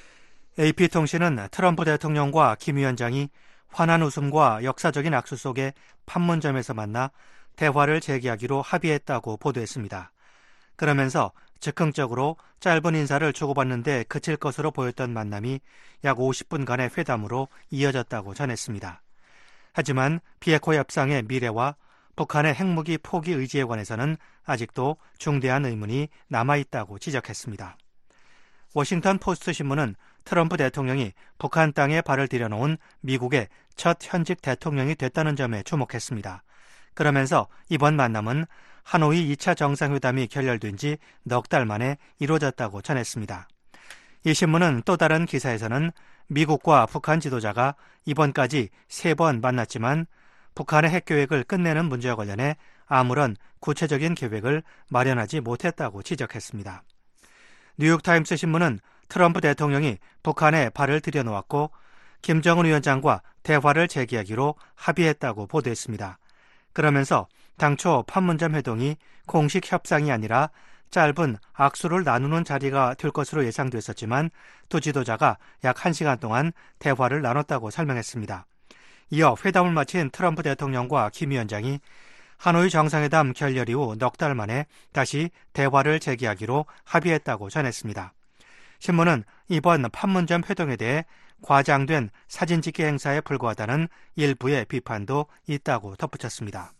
에이피통신은 트럼프 대통령과 김 위원장이 환한 웃음과 역사적인 악수 속에 판문점에서 만나 대화를 재개하기로 합의했다고 보도했습니다. 그러면서 즉흥적으로 짧은 인사를 주고받는데 그칠 것으로 보였던 만남이 약 오십 분간의 회담으로 이어졌다고 전했습니다. 하지만 비핵화 협상의 미래와 북한의 핵무기 포기 의지에 관해서는 아직도 중대한 의문이 남아있다고 지적했습니다. 워싱턴 포스트 신문은 트럼프 대통령이 북한 땅에 발을 들여놓은 미국의 첫 현직 대통령이 됐다는 점에 주목했습니다. 그러면서 이번 만남은 하노이 이 차 정상회담이 결렬된 지 넉 달 만에 이루어졌다고 전했습니다. 이 신문은 또 다른 기사에서는 미국과 북한 지도자가 이번까지 세 번 만났지만 북한의 핵계획을 끝내는 문제와 관련해 아무런 구체적인 계획을 마련하지 못했다고 지적했습니다. 뉴욕타임스 신문은 트럼프 대통령이 북한에 발을 들여놓았고 김정은 위원장과 대화를 재개하기로 합의했다고 보도했습니다. 그러면서 당초 판문점 회동이 공식 협상이 아니라 짧은 악수를 나누는 자리가 될 것으로 예상됐었지만 두 지도자가 약 한 시간 동안 대화를 나눴다고 설명했습니다. 이어 회담을 마친 트럼프 대통령과 김 위원장이 하노이 정상회담 결렬 이후 넉 달 만에 다시 대화를 재개하기로 합의했다고 전했습니다. 신문은 이번 판문점 회동에 대해 과장된 사진 찍기 행사에 불과하다는 일부의 비판도 있다고 덧붙였습니다.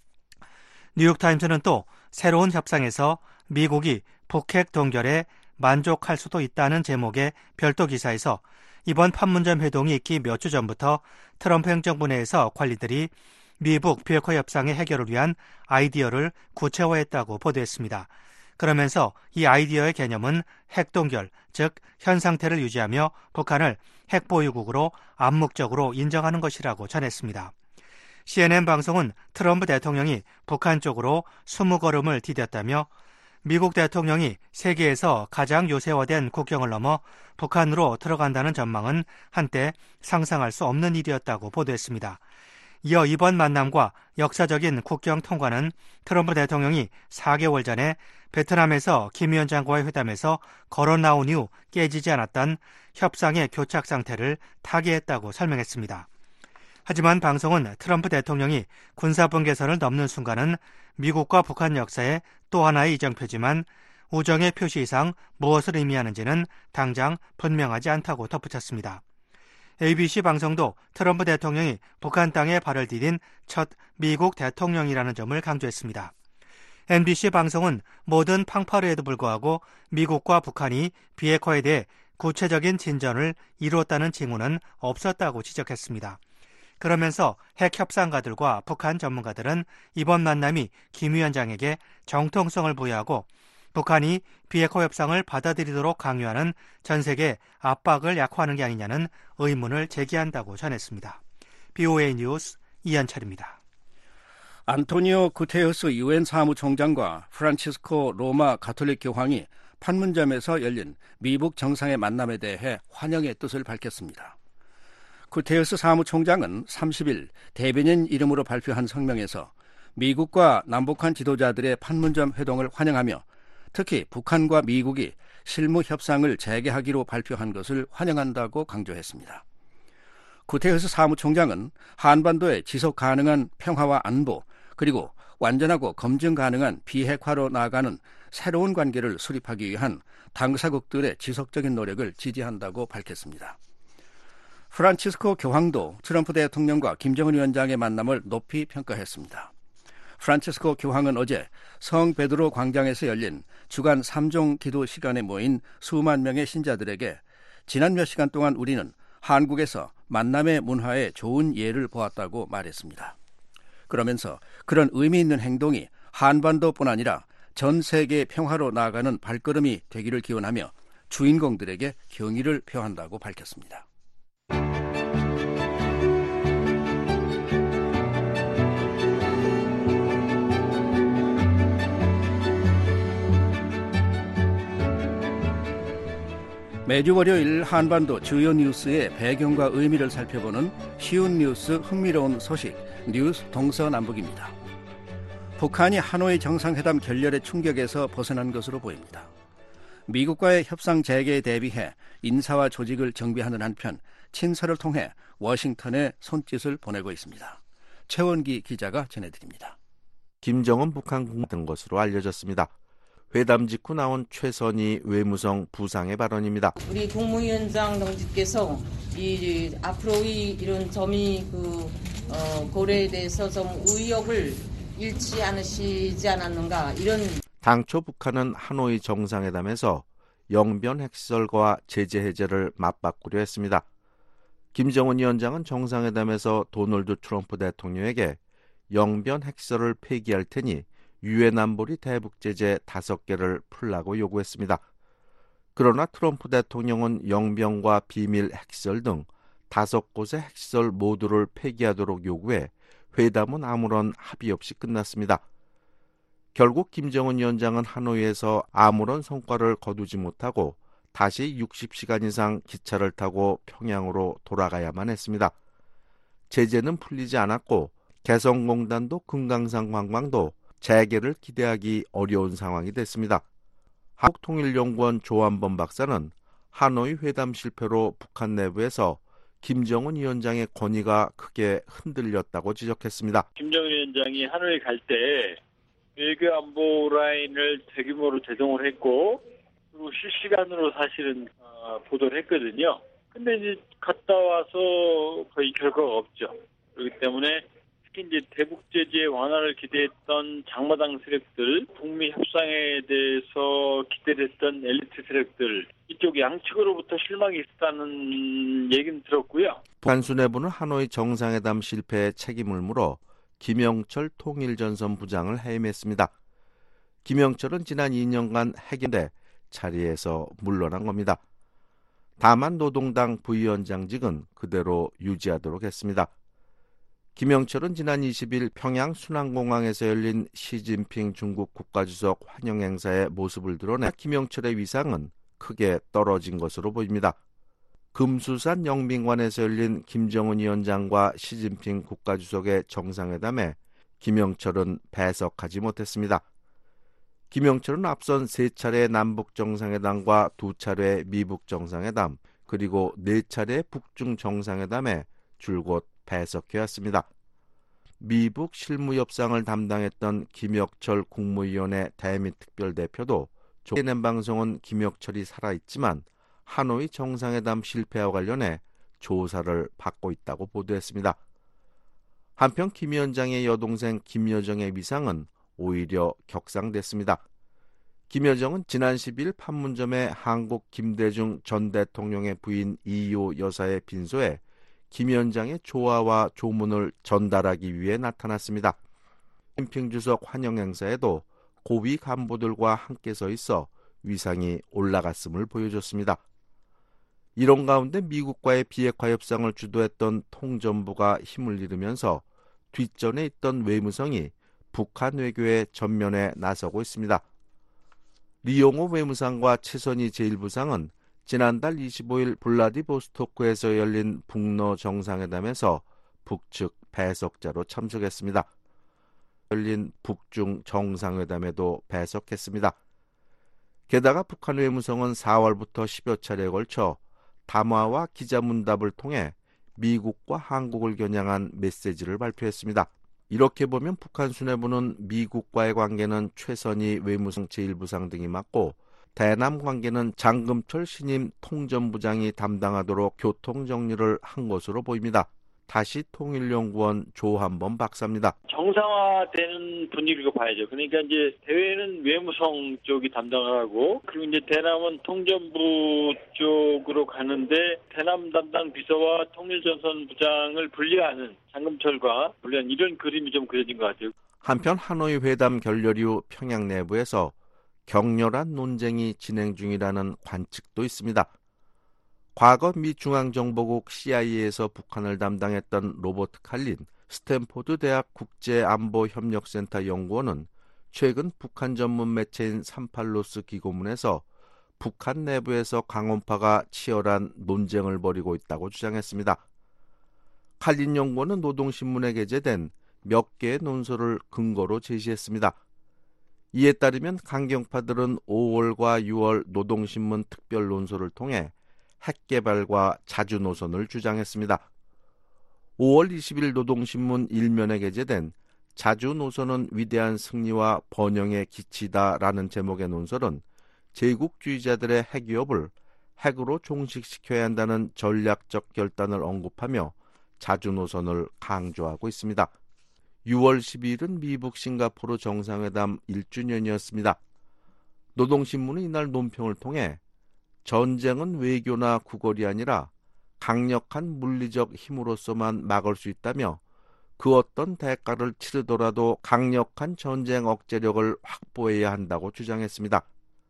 뉴욕타임스는 또 새로운 협상에서 미국이 북핵 동결에 만족할 수도 있다는 제목의 별도 기사에서 이번 판문점 회동이 있기 몇 주 전부터 트럼프 행정부 내에서 관리들이 미북 비핵화 협상의 해결을 위한 아이디어를 구체화했다고 보도했습니다. 그러면서 이 아이디어의 개념은 핵동결, 즉 현 상태를 유지하며 북한을 핵보유국으로 암묵적으로 인정하는 것이라고 전했습니다. 씨엔엔 방송은 트럼프 대통령이 북한 쪽으로 스무 걸음을 디뎠다며 미국 대통령이 세계에서 가장 요새화된 국경을 넘어 북한으로 들어간다는 전망은 한때 상상할 수 없는 일이었다고 보도했습니다. 이어 이번 만남과 역사적인 국경 통과는 트럼프 대통령이 사 개월 전에 베트남에서 김 위원장과의 회담에서 거론 나온 이후 깨지지 않았던 협상의 교착 상태를 타개했다고 설명했습니다. 하지만 방송은 트럼프 대통령이 군사분 계선을 넘는 순간은 미국과 북한 역사의 또 하나의 이정표지만 우정의 표시 이상 무엇을 의미하는지는 당장 분명하지 않다고 덧붙였습니다. 에이비씨 방송도 트럼프 대통령이 북한 땅에 발을 디딘 첫 미국 대통령이라는 점을 강조했습니다. 엠비씨 방송은 모든 팡파르에도 불구하고 미국과 북한이 비핵화에 대해 구체적인 진전을 이루었다는 징후는 없었다고 지적했습니다. 그러면서 핵협상가들과 북한 전문가들은 이번 만남이 김 위원장에게 정통성을 부여하고 북한이 비핵화 협상을 받아들이도록 강요하는 전 세계 압박을 약화하는 게 아니냐는 의문을 제기한다고 전했습니다. 브이오에이 뉴스 이현철입니다. 안토니오 구테르스 유엔 사무총장과 프란치스코 로마 가톨릭 교황이 판문점에서 열린 미북 정상의 만남에 대해 환영의 뜻을 밝혔습니다. 구테르스 사무총장은 삼십 일 대변인 이름으로 발표한 성명에서 미국과 남북한 지도자들의 판문점 회동을 환영하며 특히 북한과 미국이 실무 협상을 재개하기로 발표한 것을 환영한다고 강조했습니다. 구테르스 사무총장은 한반도의 지속 가능한 평화와 안보 그리고 완전하고 검증 가능한 비핵화로 나아가는 새로운 관계를 수립하기 위한 당사국들의 지속적인 노력을 지지한다고 밝혔습니다. 프란치스코 교황도 트럼프 대통령과 김정은 위원장의 만남을 높이 평가했습니다. 프란치스코 교황은 어제 성 베드로 광장에서 열린 주간 삼종 기도 시간에 모인 수만 명의 신자들에게 지난 몇 시간 동안 우리는 한국에서 만남의 문화의 좋은 예를 보았다고 말했습니다. 그러면서 그런 의미 있는 행동이 한반도뿐 아니라 전 세계 평화로 나아가는 발걸음이 되기를 기원하며 주인공들에게 경의를 표한다고 밝혔습니다. 매주 월요일 한반도 주요 뉴스의 배경과 의미를 살펴보는 쉬운 뉴스 흥미로운 소식 뉴스 동서남북입니다. 북한이 하노이 정상회담 결렬의 충격에서 벗어난 것으로 보입니다. 미국과의 협상 재개에 대비해 인사와 조직을 정비하는 한편 친서를 통해 워싱턴에 손짓을 보내고 있습니다. 최원기 기자가 전해드립니다. 김정은 북한 국무위원 등 것으로 알려졌습니다. 회담 직후 나온 최선희 외무성 부상의 발언입니다. 우리 국무위원장 동지께서 이 앞으로의 이런 점이 그 어, 고려에 대해서 좀 의욕을 잃지 않으시지 않았는가 이런. 당초 북한은 하노이 정상회담에서 영변 핵시설과 제재 해제를 맞바꾸려 했습니다. 김정은 위원장은 정상회담에서 도널드 트럼프 대통령에게 영변 핵시설을 폐기할 테니 유엔 안보리 대북 제재 다섯 개를 풀라고 요구했습니다. 그러나 트럼프 대통령은 영변과 비밀 핵시설 등 다섯 곳의 핵시설 모두를 폐기하도록 요구해 회담은 아무런 합의 없이 끝났습니다. 결국 김정은 위원장은 하노이에서 아무런 성과를 거두지 못하고 다시 육십 시간 이상 기차를 타고 평양으로 돌아가야만 했습니다. 제재는 풀리지 않았고 개성공단도 금강산 관광도 재개를 기대하기 어려운 상황이 됐습니다. 한국통일연구원 조한범 박사는 하노이 회담 실패로 북한 내부에서 김정은 위원장의 권위가 크게 흔들렸다고 지적했습니다. 김정은 위원장이 하노이 갈 때 외교 안보 라인을 대규모로 대동을 했고 그리고 실시간으로 사실은 어, 보도를 했거든요. 근데 이제 갔다 와서 거의 결과가 없죠. 그렇기 때문에 특히 이제 대북 제재 완화를 기대했던 장마당 세력들, 북미 협상에 대해서 기대를 했던 엘리트 세력들, 이쪽 양측으로부터 실망이 있었다는 얘기는 들었고요. 북한 수뇌부는 하노이 정상회담 실패에 책임을 물어 김영철 통일전선 부장을 해임했습니다. 김영철은 지난 이 년간 해결돼 자리에서 물러난 겁니다. 다만 노동당 부위원장직은 그대로 유지하도록 했습니다. 김영철은 지난 이십 일 평양 순안공항에서 열린 시진핑 중국 국가주석 환영 행사의 모습을 드러내 김영철의 위상은 크게 떨어진 것으로 보입니다. 금수산 영빈관에서 열린 김정은 위원장과 시진핑 국가주석의 정상회담에 김영철은 배석하지 못했습니다. 김영철은 앞선 세 차례 남북 정상회담과 두 차례 미북 정상회담 그리고 네 차례 북중 정상회담에 줄곧 배석해왔습니다. 미북 실무협상을 담당했던 김혁철 국무위원회 대미 특별대표도 조CNN 방송은 김혁철이 살아있지만 하노이 정상회담 실패와 관련해 조사를 받고 있다고 보도했습니다. 한편 김 위원장의 여동생 김여정의 위상은 오히려 격상됐습니다. 김여정은 지난 십 일 판문점에 한국 김대중 전 대통령의 부인 이효 여사의 빈소에 김 위원장의 조화와 조문을 전달하기 위해 나타났습니다. 시진핑 주석 환영 행사에도 고위 간부들과 함께 서 있어 위상이 올라갔음을 보여줬습니다. 이런 가운데 미국과의 비핵화 협상을 주도했던 통전부가 힘을 잃으면서 뒷전에 있던 외무성이 북한 외교에 전면에 나서고 있습니다. 리용호 외무상과 최선희 제일부상은 지난달 이십오 일 블라디보스토크에서 열린 북러 정상회담에서 북측 배석자로 참석했습니다. 열린 북중 정상회담에도 배석했습니다. 게다가 북한 외무성은 사월부터 십여 차례에 걸쳐 담화와 기자문답을 통해 미국과 한국을 겨냥한 메시지를 발표했습니다. 이렇게 보면 북한 수뇌부는 미국과의 관계는 최선희 외무성 제일 부상 등이 맡고 대남 관계는 장금철 신임 통전부장이 담당하도록 교통정리를 한 것으로 보입니다. 다시 통일연구원 조한범 박사입니다. 정상화되는 분위기로 봐야죠. 그러니까 이제 대외는 외무성 쪽이 담당하고 그리고 이제 대남은 통전부 쪽으로 가는데 대남 담당 비서와 통일전선 부장을 분리하는 장금철과 분리한 이런 그림이 좀 그려진 것 같아요. 한편 하노이 회담 결렬 이후 평양 내부에서 격렬한 논쟁이 진행 중이라는 관측도 있습니다. 과거 미 중앙정보국 씨아이에이에서 북한을 담당했던 로버트 칼린 스탠포드 대학 국제안보협력센터 연구원은 최근 북한 전문 매체인 삼팔로스 기고문에서 북한 내부에서 강원파가 치열한 논쟁을 벌이고 있다고 주장했습니다. 칼린 연구원은 노동신문에 게재된 몇 개의 논설을 근거로 제시했습니다. 이에 따르면 강경파들은 오월과 유월 노동신문 특별 논설을 통해 핵개발과 자주 노선을 주장했습니다. 오월 이십일 노동신문 일면에 게재된 자주 노선은 위대한 승리와 번영의 기치다라는 제목의 논설은 제국주의자들의 핵위협을 핵으로 종식시켜야 한다는 전략적 결단을 언급하며 자주 노선을 강조하고 있습니다. 유월 십이일은 미북 싱가포르 정상회담 일 주년이었습니다. 노동신문은 이날 논평을 통해 전쟁은 외교나 구걸이 아니라 강력한 물리적 힘으로서만 막을 수 있다며 그 어떤 대가를 치르더라도 강력한 전쟁 억제력을 확보해야 한다고 주장했습니다.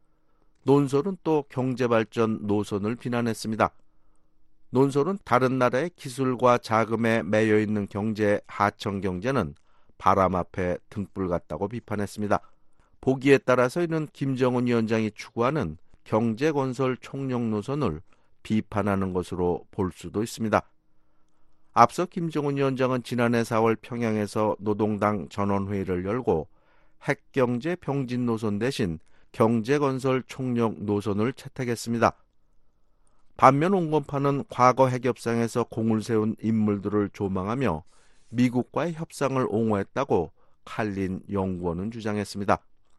논설은 또 경제발전 노선을 비난했습니다. 논설은 다른 나라의 기술과 자금에 매여있는 경제 하청 경제는 바람 앞에 등불 같다고 비판했습니다. 보기에 따라서 이는 김정은 위원장이 추구하는 경제건설 총력 노선을 비판하는 것으로 볼 수도 있습니다. 앞서 김정은 위원장은 지난해 사월 평양에서 노동당 전원회의를 열고 핵경제 병진 노선 대신 경제건설 총력 노선을 채택했습니다. 반면 온건파는 과거 핵협상에서 공을 세운 인물들을 조망하며 미국과의 협상을 옹호했다고 칼린 연구원은 주장했습니다.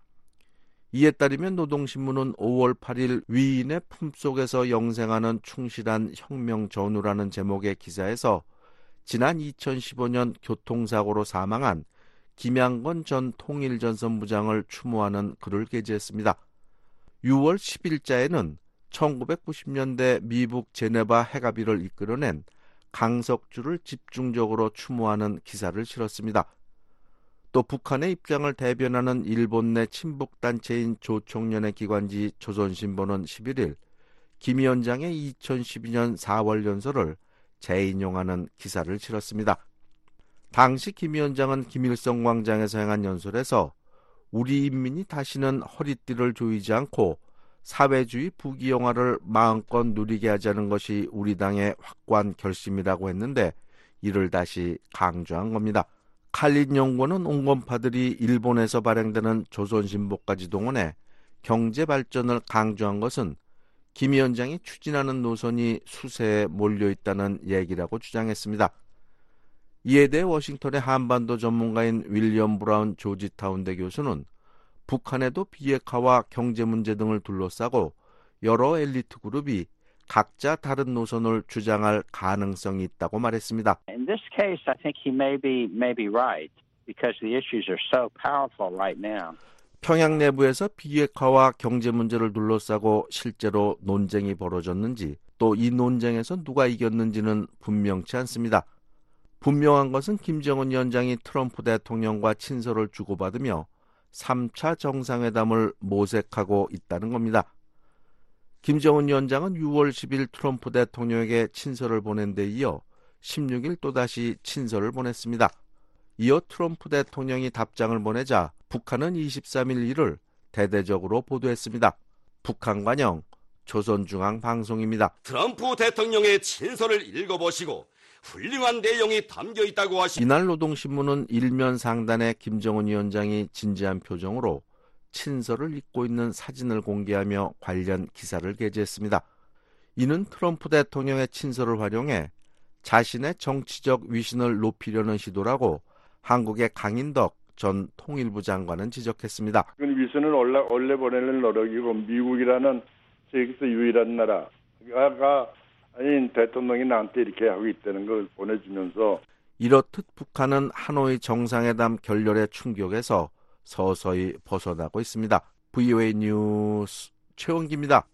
이에 따르면 노동신문은 오월 팔일 위인의 품속에서 영생하는 충실한 혁명 전우라는 제목의 기사에서 지난 이천십오년 교통사고로 사망한 김양건 전 통일전선부장을 추모하는 글을 게재했습니다. 유월 십일자에는 천구백구십년대 미북 제네바 핵합의를 이끌어낸 강석주를 집중적으로 추모하는 기사를 실었습니다. 또 북한의 입장을 대변하는 일본 내 친북단체인 조총련의 기관지 조선신보는 십일일 김 위원장의 이천십이년 사월 연설을 재인용하는 기사를 실었습니다. 당시 김 위원장은 김일성 광장에서 행한 연설에서 우리 인민이 다시는 허리띠를 조이지 않고 사회주의 부귀영화를 마음껏 누리게 하자는 것이 우리 당의 확고한 결심이라고 했는데 이를 다시 강조한 겁니다. 칼린 연구원은 온건파들이 일본에서 발행되는 조선신보까지 동원해 경제발전을 강조한 것은 김 위원장이 추진하는 노선이 수세에 몰려있다는 얘기라고 주장했습니다. 이에 대해 워싱턴의 한반도 전문가인 윌리엄 브라운 조지타운대 교수는 북한에도 비핵화와 경제 문제 등을 둘러싸고 여러 엘리트 그룹이 각자 다른 노선을 주장할 가능성이 있다고 말했습니다. In this case, I think he may be, may be right because the issues are so powerful right now. 평양 내부에서 비핵화와 경제 문제를 둘러싸고 실제로 논쟁이 벌어졌는지 또 이 논쟁에서 누가 이겼는지는 분명치 않습니다. 분명한 것은 김정은 위원장이 트럼프 대통령과 친서를 주고받으며 삼차 정상회담을 모색하고 있다는 겁니다. 김정은 위원장은 유월 십일 트럼프 대통령에게 친서를 보낸 데 이어 십육일 또다시 친서를 보냈습니다. 이어 트럼프 대통령이 답장을 보내자 북한은 이십삼일 이를 대대적으로 보도했습니다. 북한 관영 조선중앙방송입니다. 트럼프 대통령의 친서를 읽어보시고 훌륭한 내용이 담겨 있다고 하시. 이날 노동신문은 일면 상단에 김정은 위원장이 진지한 표정으로 친서를 읽고 있는 사진을 공개하며 관련 기사를 게재했습니다. 이는 트럼프 대통령의 친서를 활용해 자신의 정치적 위신을 높이려는 시도라고 한국의 강인덕 전 통일부 장관은 지적했습니다. 위선을 올라, 올려보내는 노력이고 미국이라는 세계에서 유일한 나라가 아닌 대통령이 나한테 이렇게 하고 있다는 걸 보내주면서 이렇듯 북한은 하노이 정상회담 결렬의 충격에서 서서히 벗어나고 있습니다. 브이오에이 뉴스 최원기입니다.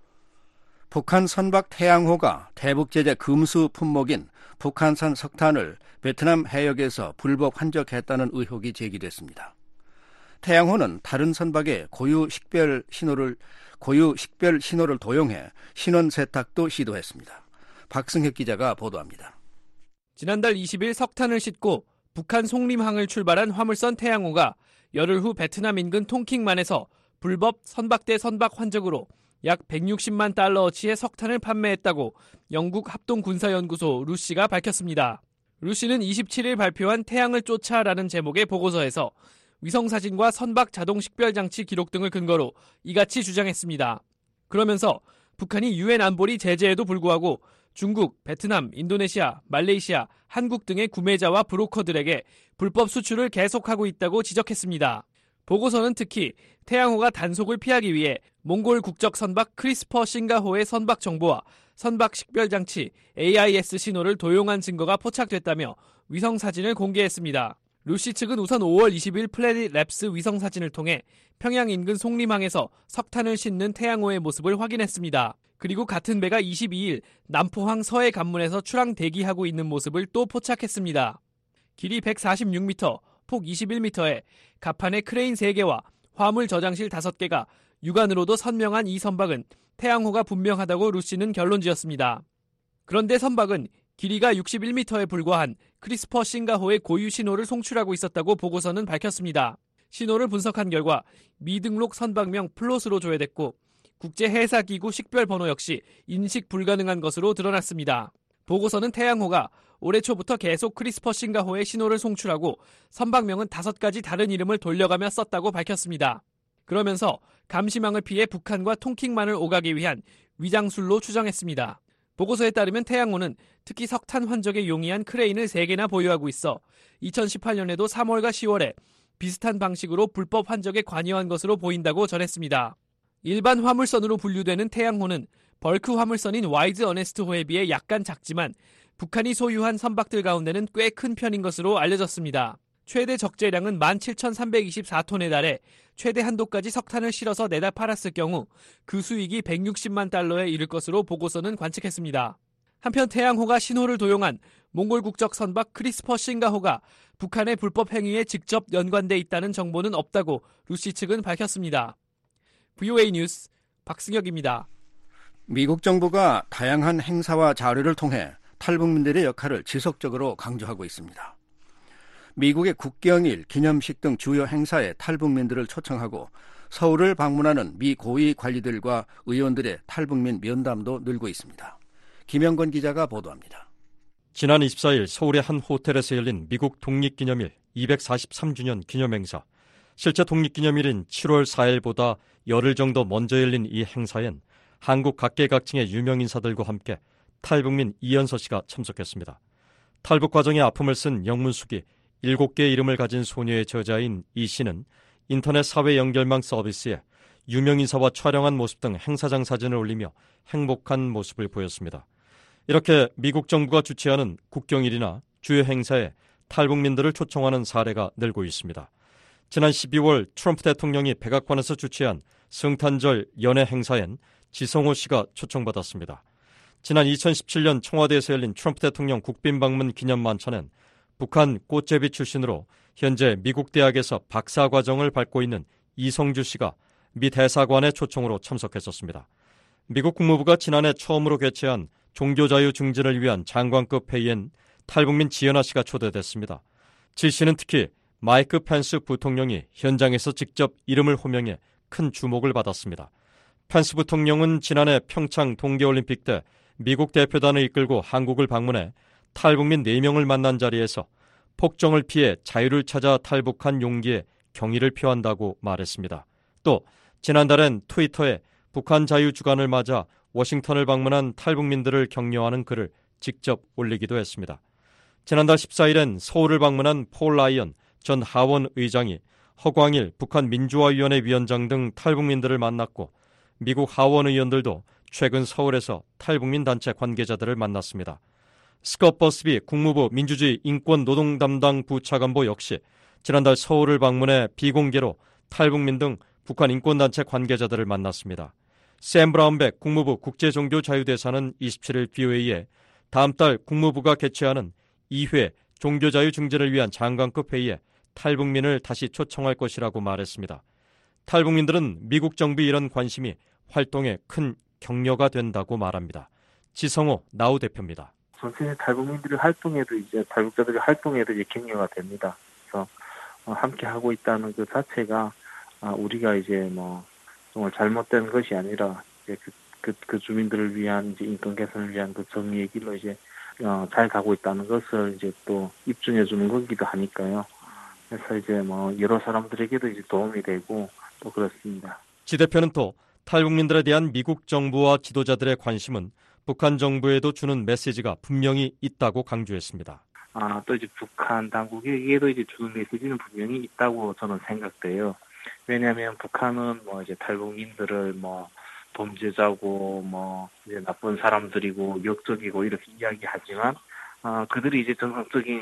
북한 선박 태양호가 대북제재 금수 품목인 북한산 석탄을 베트남 해역에서 불법 환적했다는 의혹이 제기됐습니다. 태양호는 다른 선박에 고유 식별 신호를 고유 식별 신호를 도용해 신원 세탁도 시도했습니다. 박승혁 기자가 보도합니다. 지난달 이십일 석탄을 싣고 북한 송림항을 출발한 화물선 태양호가 열흘 후 베트남 인근 통킹만에서 불법 선박대 선박 환적으로 약 백육십만 달러어치의 석탄을 판매했다고 영국 합동군사연구소 루시가 밝혔습니다. 루시는 이십칠일 발표한 태양을 쫓아라는 제목의 보고서에서 위성사진과 선박 자동 식별장치 기록 등을 근거로 이같이 주장했습니다. 그러면서 북한이 유엔 안보리 제재에도 불구하고 중국, 베트남, 인도네시아, 말레이시아, 한국 등의 구매자와 브로커들에게 불법 수출을 계속하고 있다고 지적했습니다. 보고서는 특히 태양호가 단속을 피하기 위해 몽골 국적 선박 크리스퍼 싱가호의 선박 정보와 선박 식별장치 에이아이에스 신호를 도용한 증거가 포착됐다며 위성사진을 공개했습니다. 루시 측은 우선 오월 이십일 플래닛 랩스 위성사진을 통해 평양 인근 송림항에서 석탄을 싣는 태양호의 모습을 확인했습니다. 그리고 같은 배가 이십이일 남포항 서해 관문에서 출항 대기하고 있는 모습을 또 포착했습니다. 길이 백사십육 미터, 폭 이십일 미터에 갑판에 크레인 세 개와 화물 저장실 다섯 개가 육안으로도 선명한 이 선박은 태양호가 분명하다고 루시는 결론지었습니다. 그런데 선박은 길이가 육십일 미터에 불과한 크리스퍼 싱가호의 고유 신호를 송출하고 있었다고 보고서는 밝혔습니다. 신호를 분석한 결과 미등록 선박명 플롯으로 조회됐고 국제해사기구 식별번호 역시 인식 불가능한 것으로 드러났습니다. 보고서는 태양호가 올해 초부터 계속 크리스퍼 싱가호의 신호를 송출하고 선박명은 다섯 가지 다른 이름을 돌려가며 썼다고 밝혔습니다. 그러면서 감시망을 피해 북한과 통킹만을 오가기 위한 위장술로 추정했습니다. 보고서에 따르면 태양호는 특히 석탄 환적에 용이한 크레인을 세 개나 보유하고 있어 이천십팔년에도 삼월과 시월에 비슷한 방식으로 불법 환적에 관여한 것으로 보인다고 전했습니다. 일반 화물선으로 분류되는 태양호는 벌크 화물선인 와이즈 어네스트호에 비해 약간 작지만 북한이 소유한 선박들 가운데는 꽤 큰 편인 것으로 알려졌습니다. 최대 적재량은 만 칠천삼백이십사 톤에 달해 최대 한도까지 석탄을 실어서 내다 팔았을 경우 그 수익이 백육십만 달러에 이를 것으로 보고서는 관측했습니다. 한편 태양호가 신호를 도용한 몽골 국적 선박 크리스퍼 싱가호가 북한의 불법 행위에 직접 연관돼 있다는 정보는 없다고 루시 측은 밝혔습니다. 브이오에이 뉴스 박승혁입니다. 미국 정부가 다양한 행사와 자료를 통해 탈북민들의 역할을 지속적으로 강조하고 있습니다. 미국의 국경일, 기념식 등 주요 행사에 탈북민들을 초청하고 서울을 방문하는 미 고위 관리들과 의원들의 탈북민 면담도 늘고 있습니다. 김영건 기자가 보도합니다. 지난 이십사일 서울의 한 호텔에서 열린 미국 독립기념일 이백사십삼 주년 기념행사. 실제 독립기념일인 칠월 사일보다 열흘 정도 먼저 열린 이 행사엔 한국 각계각층의 유명 인사들과 함께 탈북민 이연서 씨가 참석했습니다. 탈북 과정의 아픔을 쓴 영문수기 일곱 개의 이름을 가진 소녀의 저자인 이 씨는 인터넷 사회 연결망 서비스에 유명 인사와 촬영한 모습 등 행사장 사진을 올리며 행복한 모습을 보였습니다. 이렇게 미국 정부가 주최하는 국경일이나 주요 행사에 탈북민들을 초청하는 사례가 늘고 있습니다. 지난 십이월 트럼프 대통령이 백악관에서 주최한 성탄절 연회 행사엔 지성호 씨가 초청받았습니다. 지난 이천십칠년 청와대에서 열린 트럼프 대통령 국빈 방문 기념 만찬엔 북한 꽃제비 출신으로 현재 미국 대학에서 박사과정을 밟고 있는 이성주 씨가 미 대사관의 초청으로 참석했었습니다. 미국 국무부가 지난해 처음으로 개최한 종교자유 증진을 위한 장관급 회의엔 탈북민 지연아 씨가 초대됐습니다. 지 씨는 특히 마이크 펜스 부통령이 현장에서 직접 이름을 호명해 큰 주목을 받았습니다. 펜스 부통령은 지난해 평창 동계올림픽 때 미국 대표단을 이끌고 한국을 방문해 탈북민 네 명을 만난 자리에서 폭정을 피해 자유를 찾아 탈북한 용기에 경의를 표한다고 말했습니다. 또 지난달엔 트위터에 북한 자유 주간을 맞아 워싱턴을 방문한 탈북민들을 격려하는 글을 직접 올리기도 했습니다. 지난달 십사일엔 서울을 방문한 폴 라이언 전 하원 의장이 허광일 북한 민주화위원회 위원장 등 탈북민들을 만났고 미국 하원 의원들도 최근 서울에서 탈북민 단체 관계자들을 만났습니다. 스콧 버스비 국무부 민주주의 인권 노동 담당 부차관보 역시 지난달 서울을 방문해 비공개로 탈북민 등 북한 인권단체 관계자들을 만났습니다. 샘 브라운백 국무부 국제종교자유대사는 이십칠일 브이오에이에 다음 달 국무부가 개최하는 이 회 종교자유 증진을 위한 장관급 회의에 탈북민을 다시 초청할 것이라고 말했습니다. 탈북민들은 미국 정부의 이런 관심이 활동에 큰 격려가 된다고 말합니다. 지성호 나우 대표입니다. 전체 탈북민들의 활동에도 이제 탈북자들의 활동에도 이제 격려가 됩니다. 그래서 함께 하고 있다는 그 자체가 우리가 이제 뭐 정말 잘못된 것이 아니라 이제 그, 그, 그 주민들을 위한 이제 인권 개선을 위한 그 정의의 길로 이제 어, 잘 가고 있다는 것을 이제 또 입증해 주는 거기도 하니까요. 그래서 이제 뭐 여러 사람들에게도 이제 도움이 되고 또 그렇습니다. 지 대표는 또 탈북민들에 대한 미국 정부와 지도자들의 관심은 북한 정부에도 주는 메시지가 분명히 있다고 강조했습니다. 아, 또 이제 북한 당국에게도 이제 주는 메시지는 분명히 있다고 저는 생각돼요. 왜냐하면 북한은 뭐 이제 탈북민들을 뭐 범죄자고 뭐 이제 나쁜 사람들이고 역적이고 이렇게 이야기하지만 어, 그들이 이제 정상적인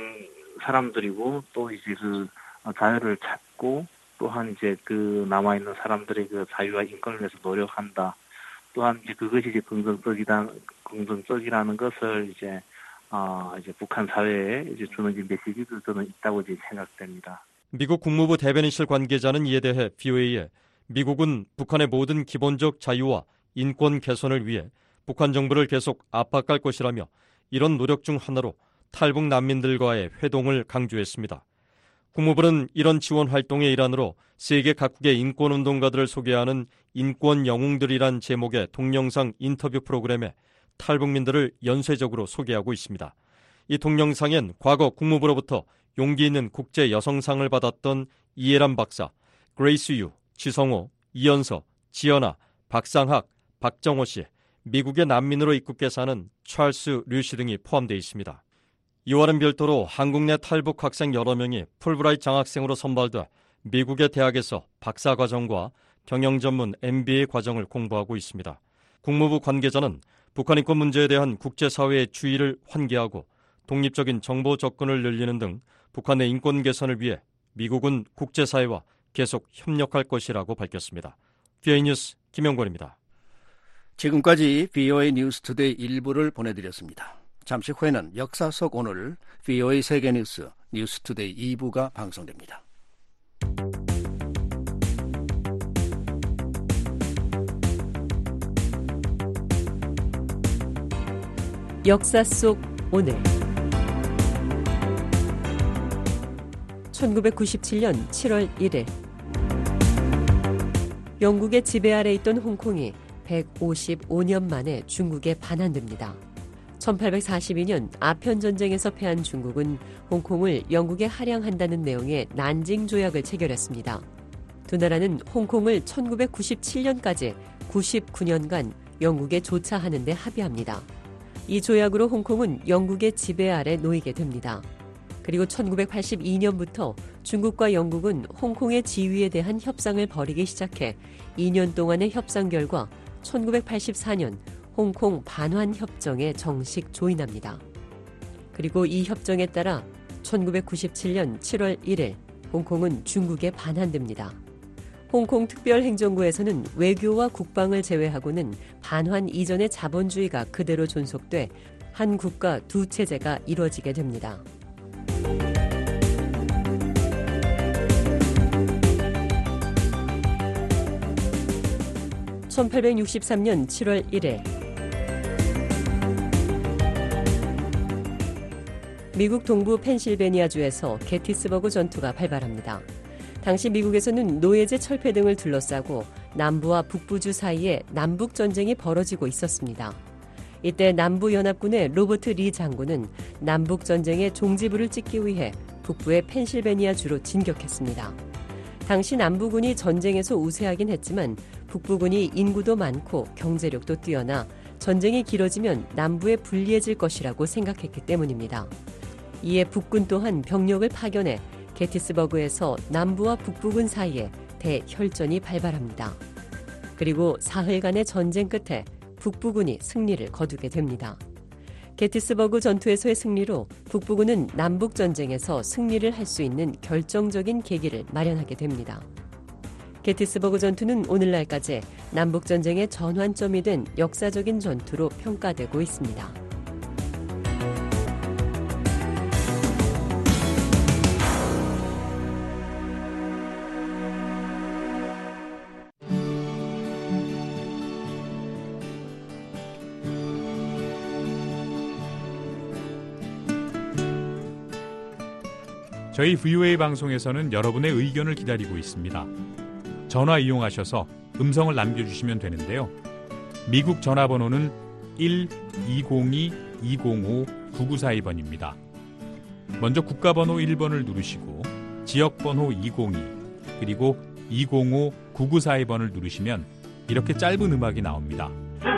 사람들이고 또 이제 그 자유를 찾고 또한 이제 그 남아 있는 사람들의 그 자유와 인권을 위해서 노력한다. 또한 이제 그것이 이제 긍정적이다, 긍정적이라는 것을 이제 어, 이제 북한 사회에 이제 주는 이제 메시지도 저는 있다고 이제 생각됩니다. 미국 국무부 대변인실 관계자는 이에 대해 브이오에이에 미국은 북한의 모든 기본적 자유와 인권 개선을 위해 북한 정부를 계속 압박할 것이라며 이런 노력 중 하나로 탈북 난민들과의 회동을 강조했습니다. 국무부는 이런 지원 활동의 일환으로 세계 각국의 인권운동가들을 소개하는 인권 영웅들이란 제목의 동영상 인터뷰 프로그램에 탈북민들을 연쇄적으로 소개하고 있습니다. 이 동영상엔 과거 국무부로부터 용기 있는 국제 여성상을 받았던 이해람 박사, 그레이스 유, 지성호, 이연서, 지연아, 박상학, 박정호 씨, 미국의 난민으로 입국해 사는 찰스 류 씨 등이 포함되어 있습니다. 이월은 별도로 한국 내 탈북 학생 여러 명이 풀브라이트 장학생으로 선발돼 미국의 대학에서 박사과정과 경영전문 엠비에이 과정을 공부하고 있습니다. 국무부 관계자는 북한 인권 문제에 대한 국제사회의 주의를 환기하고 독립적인 정보 접근을 늘리는 등 북한 내 인권 개선을 위해 미국은 국제사회와 계속 협력할 것이라고 밝혔습니다. 브이오에이 뉴스 김영권입니다. 지금까지 브이오에이 뉴스투데이 일부를 보내드렸습니다. 잠시 후에는 역사 속 오늘 브이오에이 세계뉴스 뉴스투데이 이 부가 방송됩니다. 역사 속 오늘 천구백구십칠년 칠월 일일 영국의 지배 아래 있던 홍콩이 백오십오년 만에 중국에 반환됩니다. 천팔백사십이년 아편전쟁에서 패한 중국은 홍콩을 영국에 할양한다는 내용의 난징 조약을 체결했습니다. 두 나라는 홍콩을 천구백구십칠년까지 구십구년간 영국에 조차하는 데 합의합니다. 이 조약으로 홍콩은 영국의 지배 아래 놓이게 됩니다. 그리고 천구백팔십이년부터 중국과 영국은 홍콩의 지위에 대한 협상을 벌이기 시작해 이 년 동안의 협상 결과 천구백팔십사년 홍콩 반환 협정에 정식 조인합니다. 그리고 이 협정에 따라 천구백구십칠년 칠월 일일 홍콩은 중국에 반환됩니다. 홍콩 특별행정구에서는 외교와 국방을 제외하고는 반환 이전의 자본주의가 그대로 존속돼 한 국가 두 체제가 이루어지게 됩니다. 천팔백육십삼년 칠월 일일 미국 동부 펜실베니아주에서 게티스버그 전투가 발발합니다. 당시 미국에서는 노예제 철폐 등을 둘러싸고 남부와 북부주 사이에 남북전쟁이 벌어지고 있었습니다. 이때 남부연합군의 로버트 리 장군은 남북전쟁의 종지부를 찍기 위해 북부의 펜실베니아주로 진격했습니다. 당시 남부군이 전쟁에서 우세하긴 했지만 북부군이 인구도 많고 경제력도 뛰어나 전쟁이 길어지면 남부에 불리해질 것이라고 생각했기 때문입니다. 이에 북군 또한 병력을 파견해 게티스버그에서 남부와 북부군 사이에 대혈전이 발발합니다. 그리고 사흘간의 전쟁 끝에 북부군이 승리를 거두게 됩니다. 게티스버그 전투에서의 승리로 북부군은 남북전쟁에서 승리를 할 수 있는 결정적인 계기를 마련하게 됩니다. 게티스버그 전투는 오늘날까지 남북전쟁의 전환점이 된 역사적인 전투로 평가되고 있습니다. 저희 브이오에이 방송에서는 여러분의 의견을 기다리고 있습니다. 전화 이용하셔서 음성을 남겨주시면 되는데요. 미국 전화번호는 일 이공이 이공오 구구사이 번입니다. 먼저 국가번호 일 번을 누르시고 지역번호 이공이 그리고 이공오 구구사이 번을 누르시면 이렇게 짧은 음악이 나옵니다.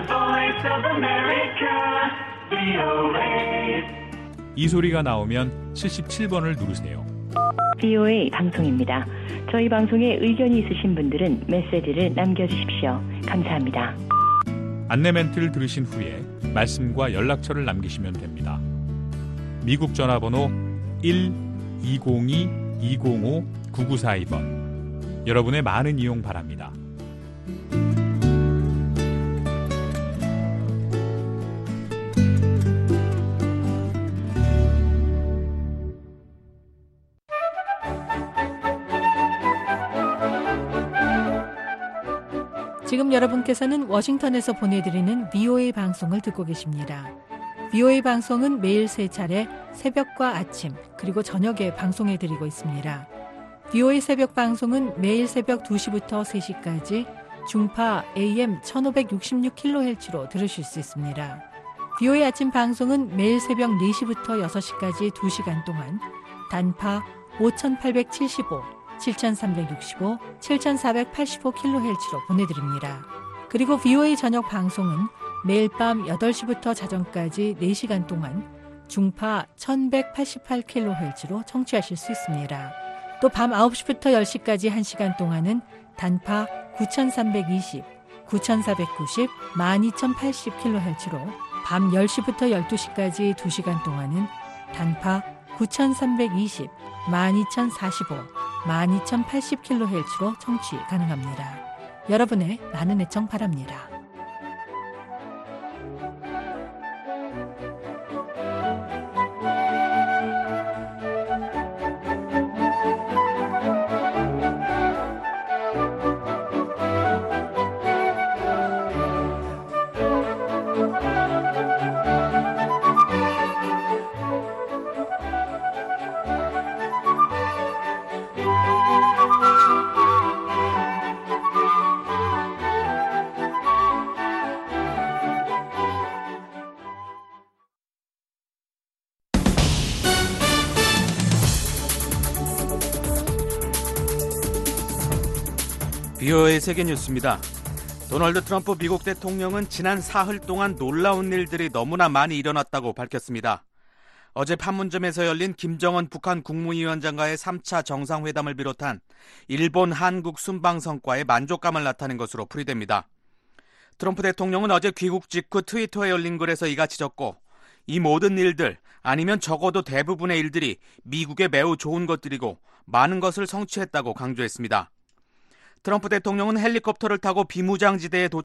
이 소리가 나오면 칠십칠 번을 누르세요. 브이오에이 방송입니다. 저희 방송에 의견이 있으신 분들은 메시지를 남겨주십시오. 감사합니다. 안내 멘트를 들으신 후에 말씀과 연락처를 남기시면 됩니다. 미국 전화번호 일 이공이 이공오 구구사이 번. 여러분의 많은 이용 바랍니다. 지금 여러분께서는 워싱턴에서 보내드리는 브이오에이 방송을 듣고 계십니다. 브이오에이 방송은 매일 세 차례 새벽과 아침 그리고 저녁에 방송해드리고 있습니다. 브이오에이 새벽 방송은 매일 새벽 두 시부터 세 시까지 중파 에이엠 천오백육십육 킬로헤르츠로 들으실 수 있습니다. 브이오에이 아침 방송은 매일 새벽 네 시부터 여섯 시까지 두 시간 동안 단파 오천팔백칠십오, 칠천삼백육십오, 칠천사백팔십오 킬로헤르츠로 보내드립니다. 그리고 브이오에이 저녁 방송은 매일 밤 여덟 시부터 자정까지 네 시간 동안 중파 천백팔십팔 킬로헤르츠로 청취하실 수 있습니다. 또 밤 아홉 시부터 열 시까지 한 시간 동안은 단파 구천삼백이십, 구천사백구십, 만 이천팔십 킬로헤르츠로 밤 열 시부터 열두 시까지 두 시간 동안은 단파 구천삼백이십, 만 이천사십오, 만 이천팔십 킬로헤르츠로 청취 가능합니다. 여러분의 많은 애청 바랍니다. 브이오에이 세계뉴스입니다. 도널드 트럼프 미국 대통령은 지난 사흘 동안 놀라운 일들이 너무나 많이 일어났다고 밝혔습니다. 어제 판문점에서 열린 김정은 북한 국무위원장과의 삼 차 정상회담을 비롯한 일본, 한국 순방 성과에 만족감을 나타낸 것으로 풀이됩니다. 트럼프 대통령은 어제 귀국 직후 트위터에 올린 글에서 이같이 적고 이 모든 일들 아니면 적어도 대부분의 일들이 미국에 매우 좋은 것들이고 많은 것을 성취했다고 강조했습니다. 트럼프 대통령은 헬리콥터를 타고 비무장지대에 도착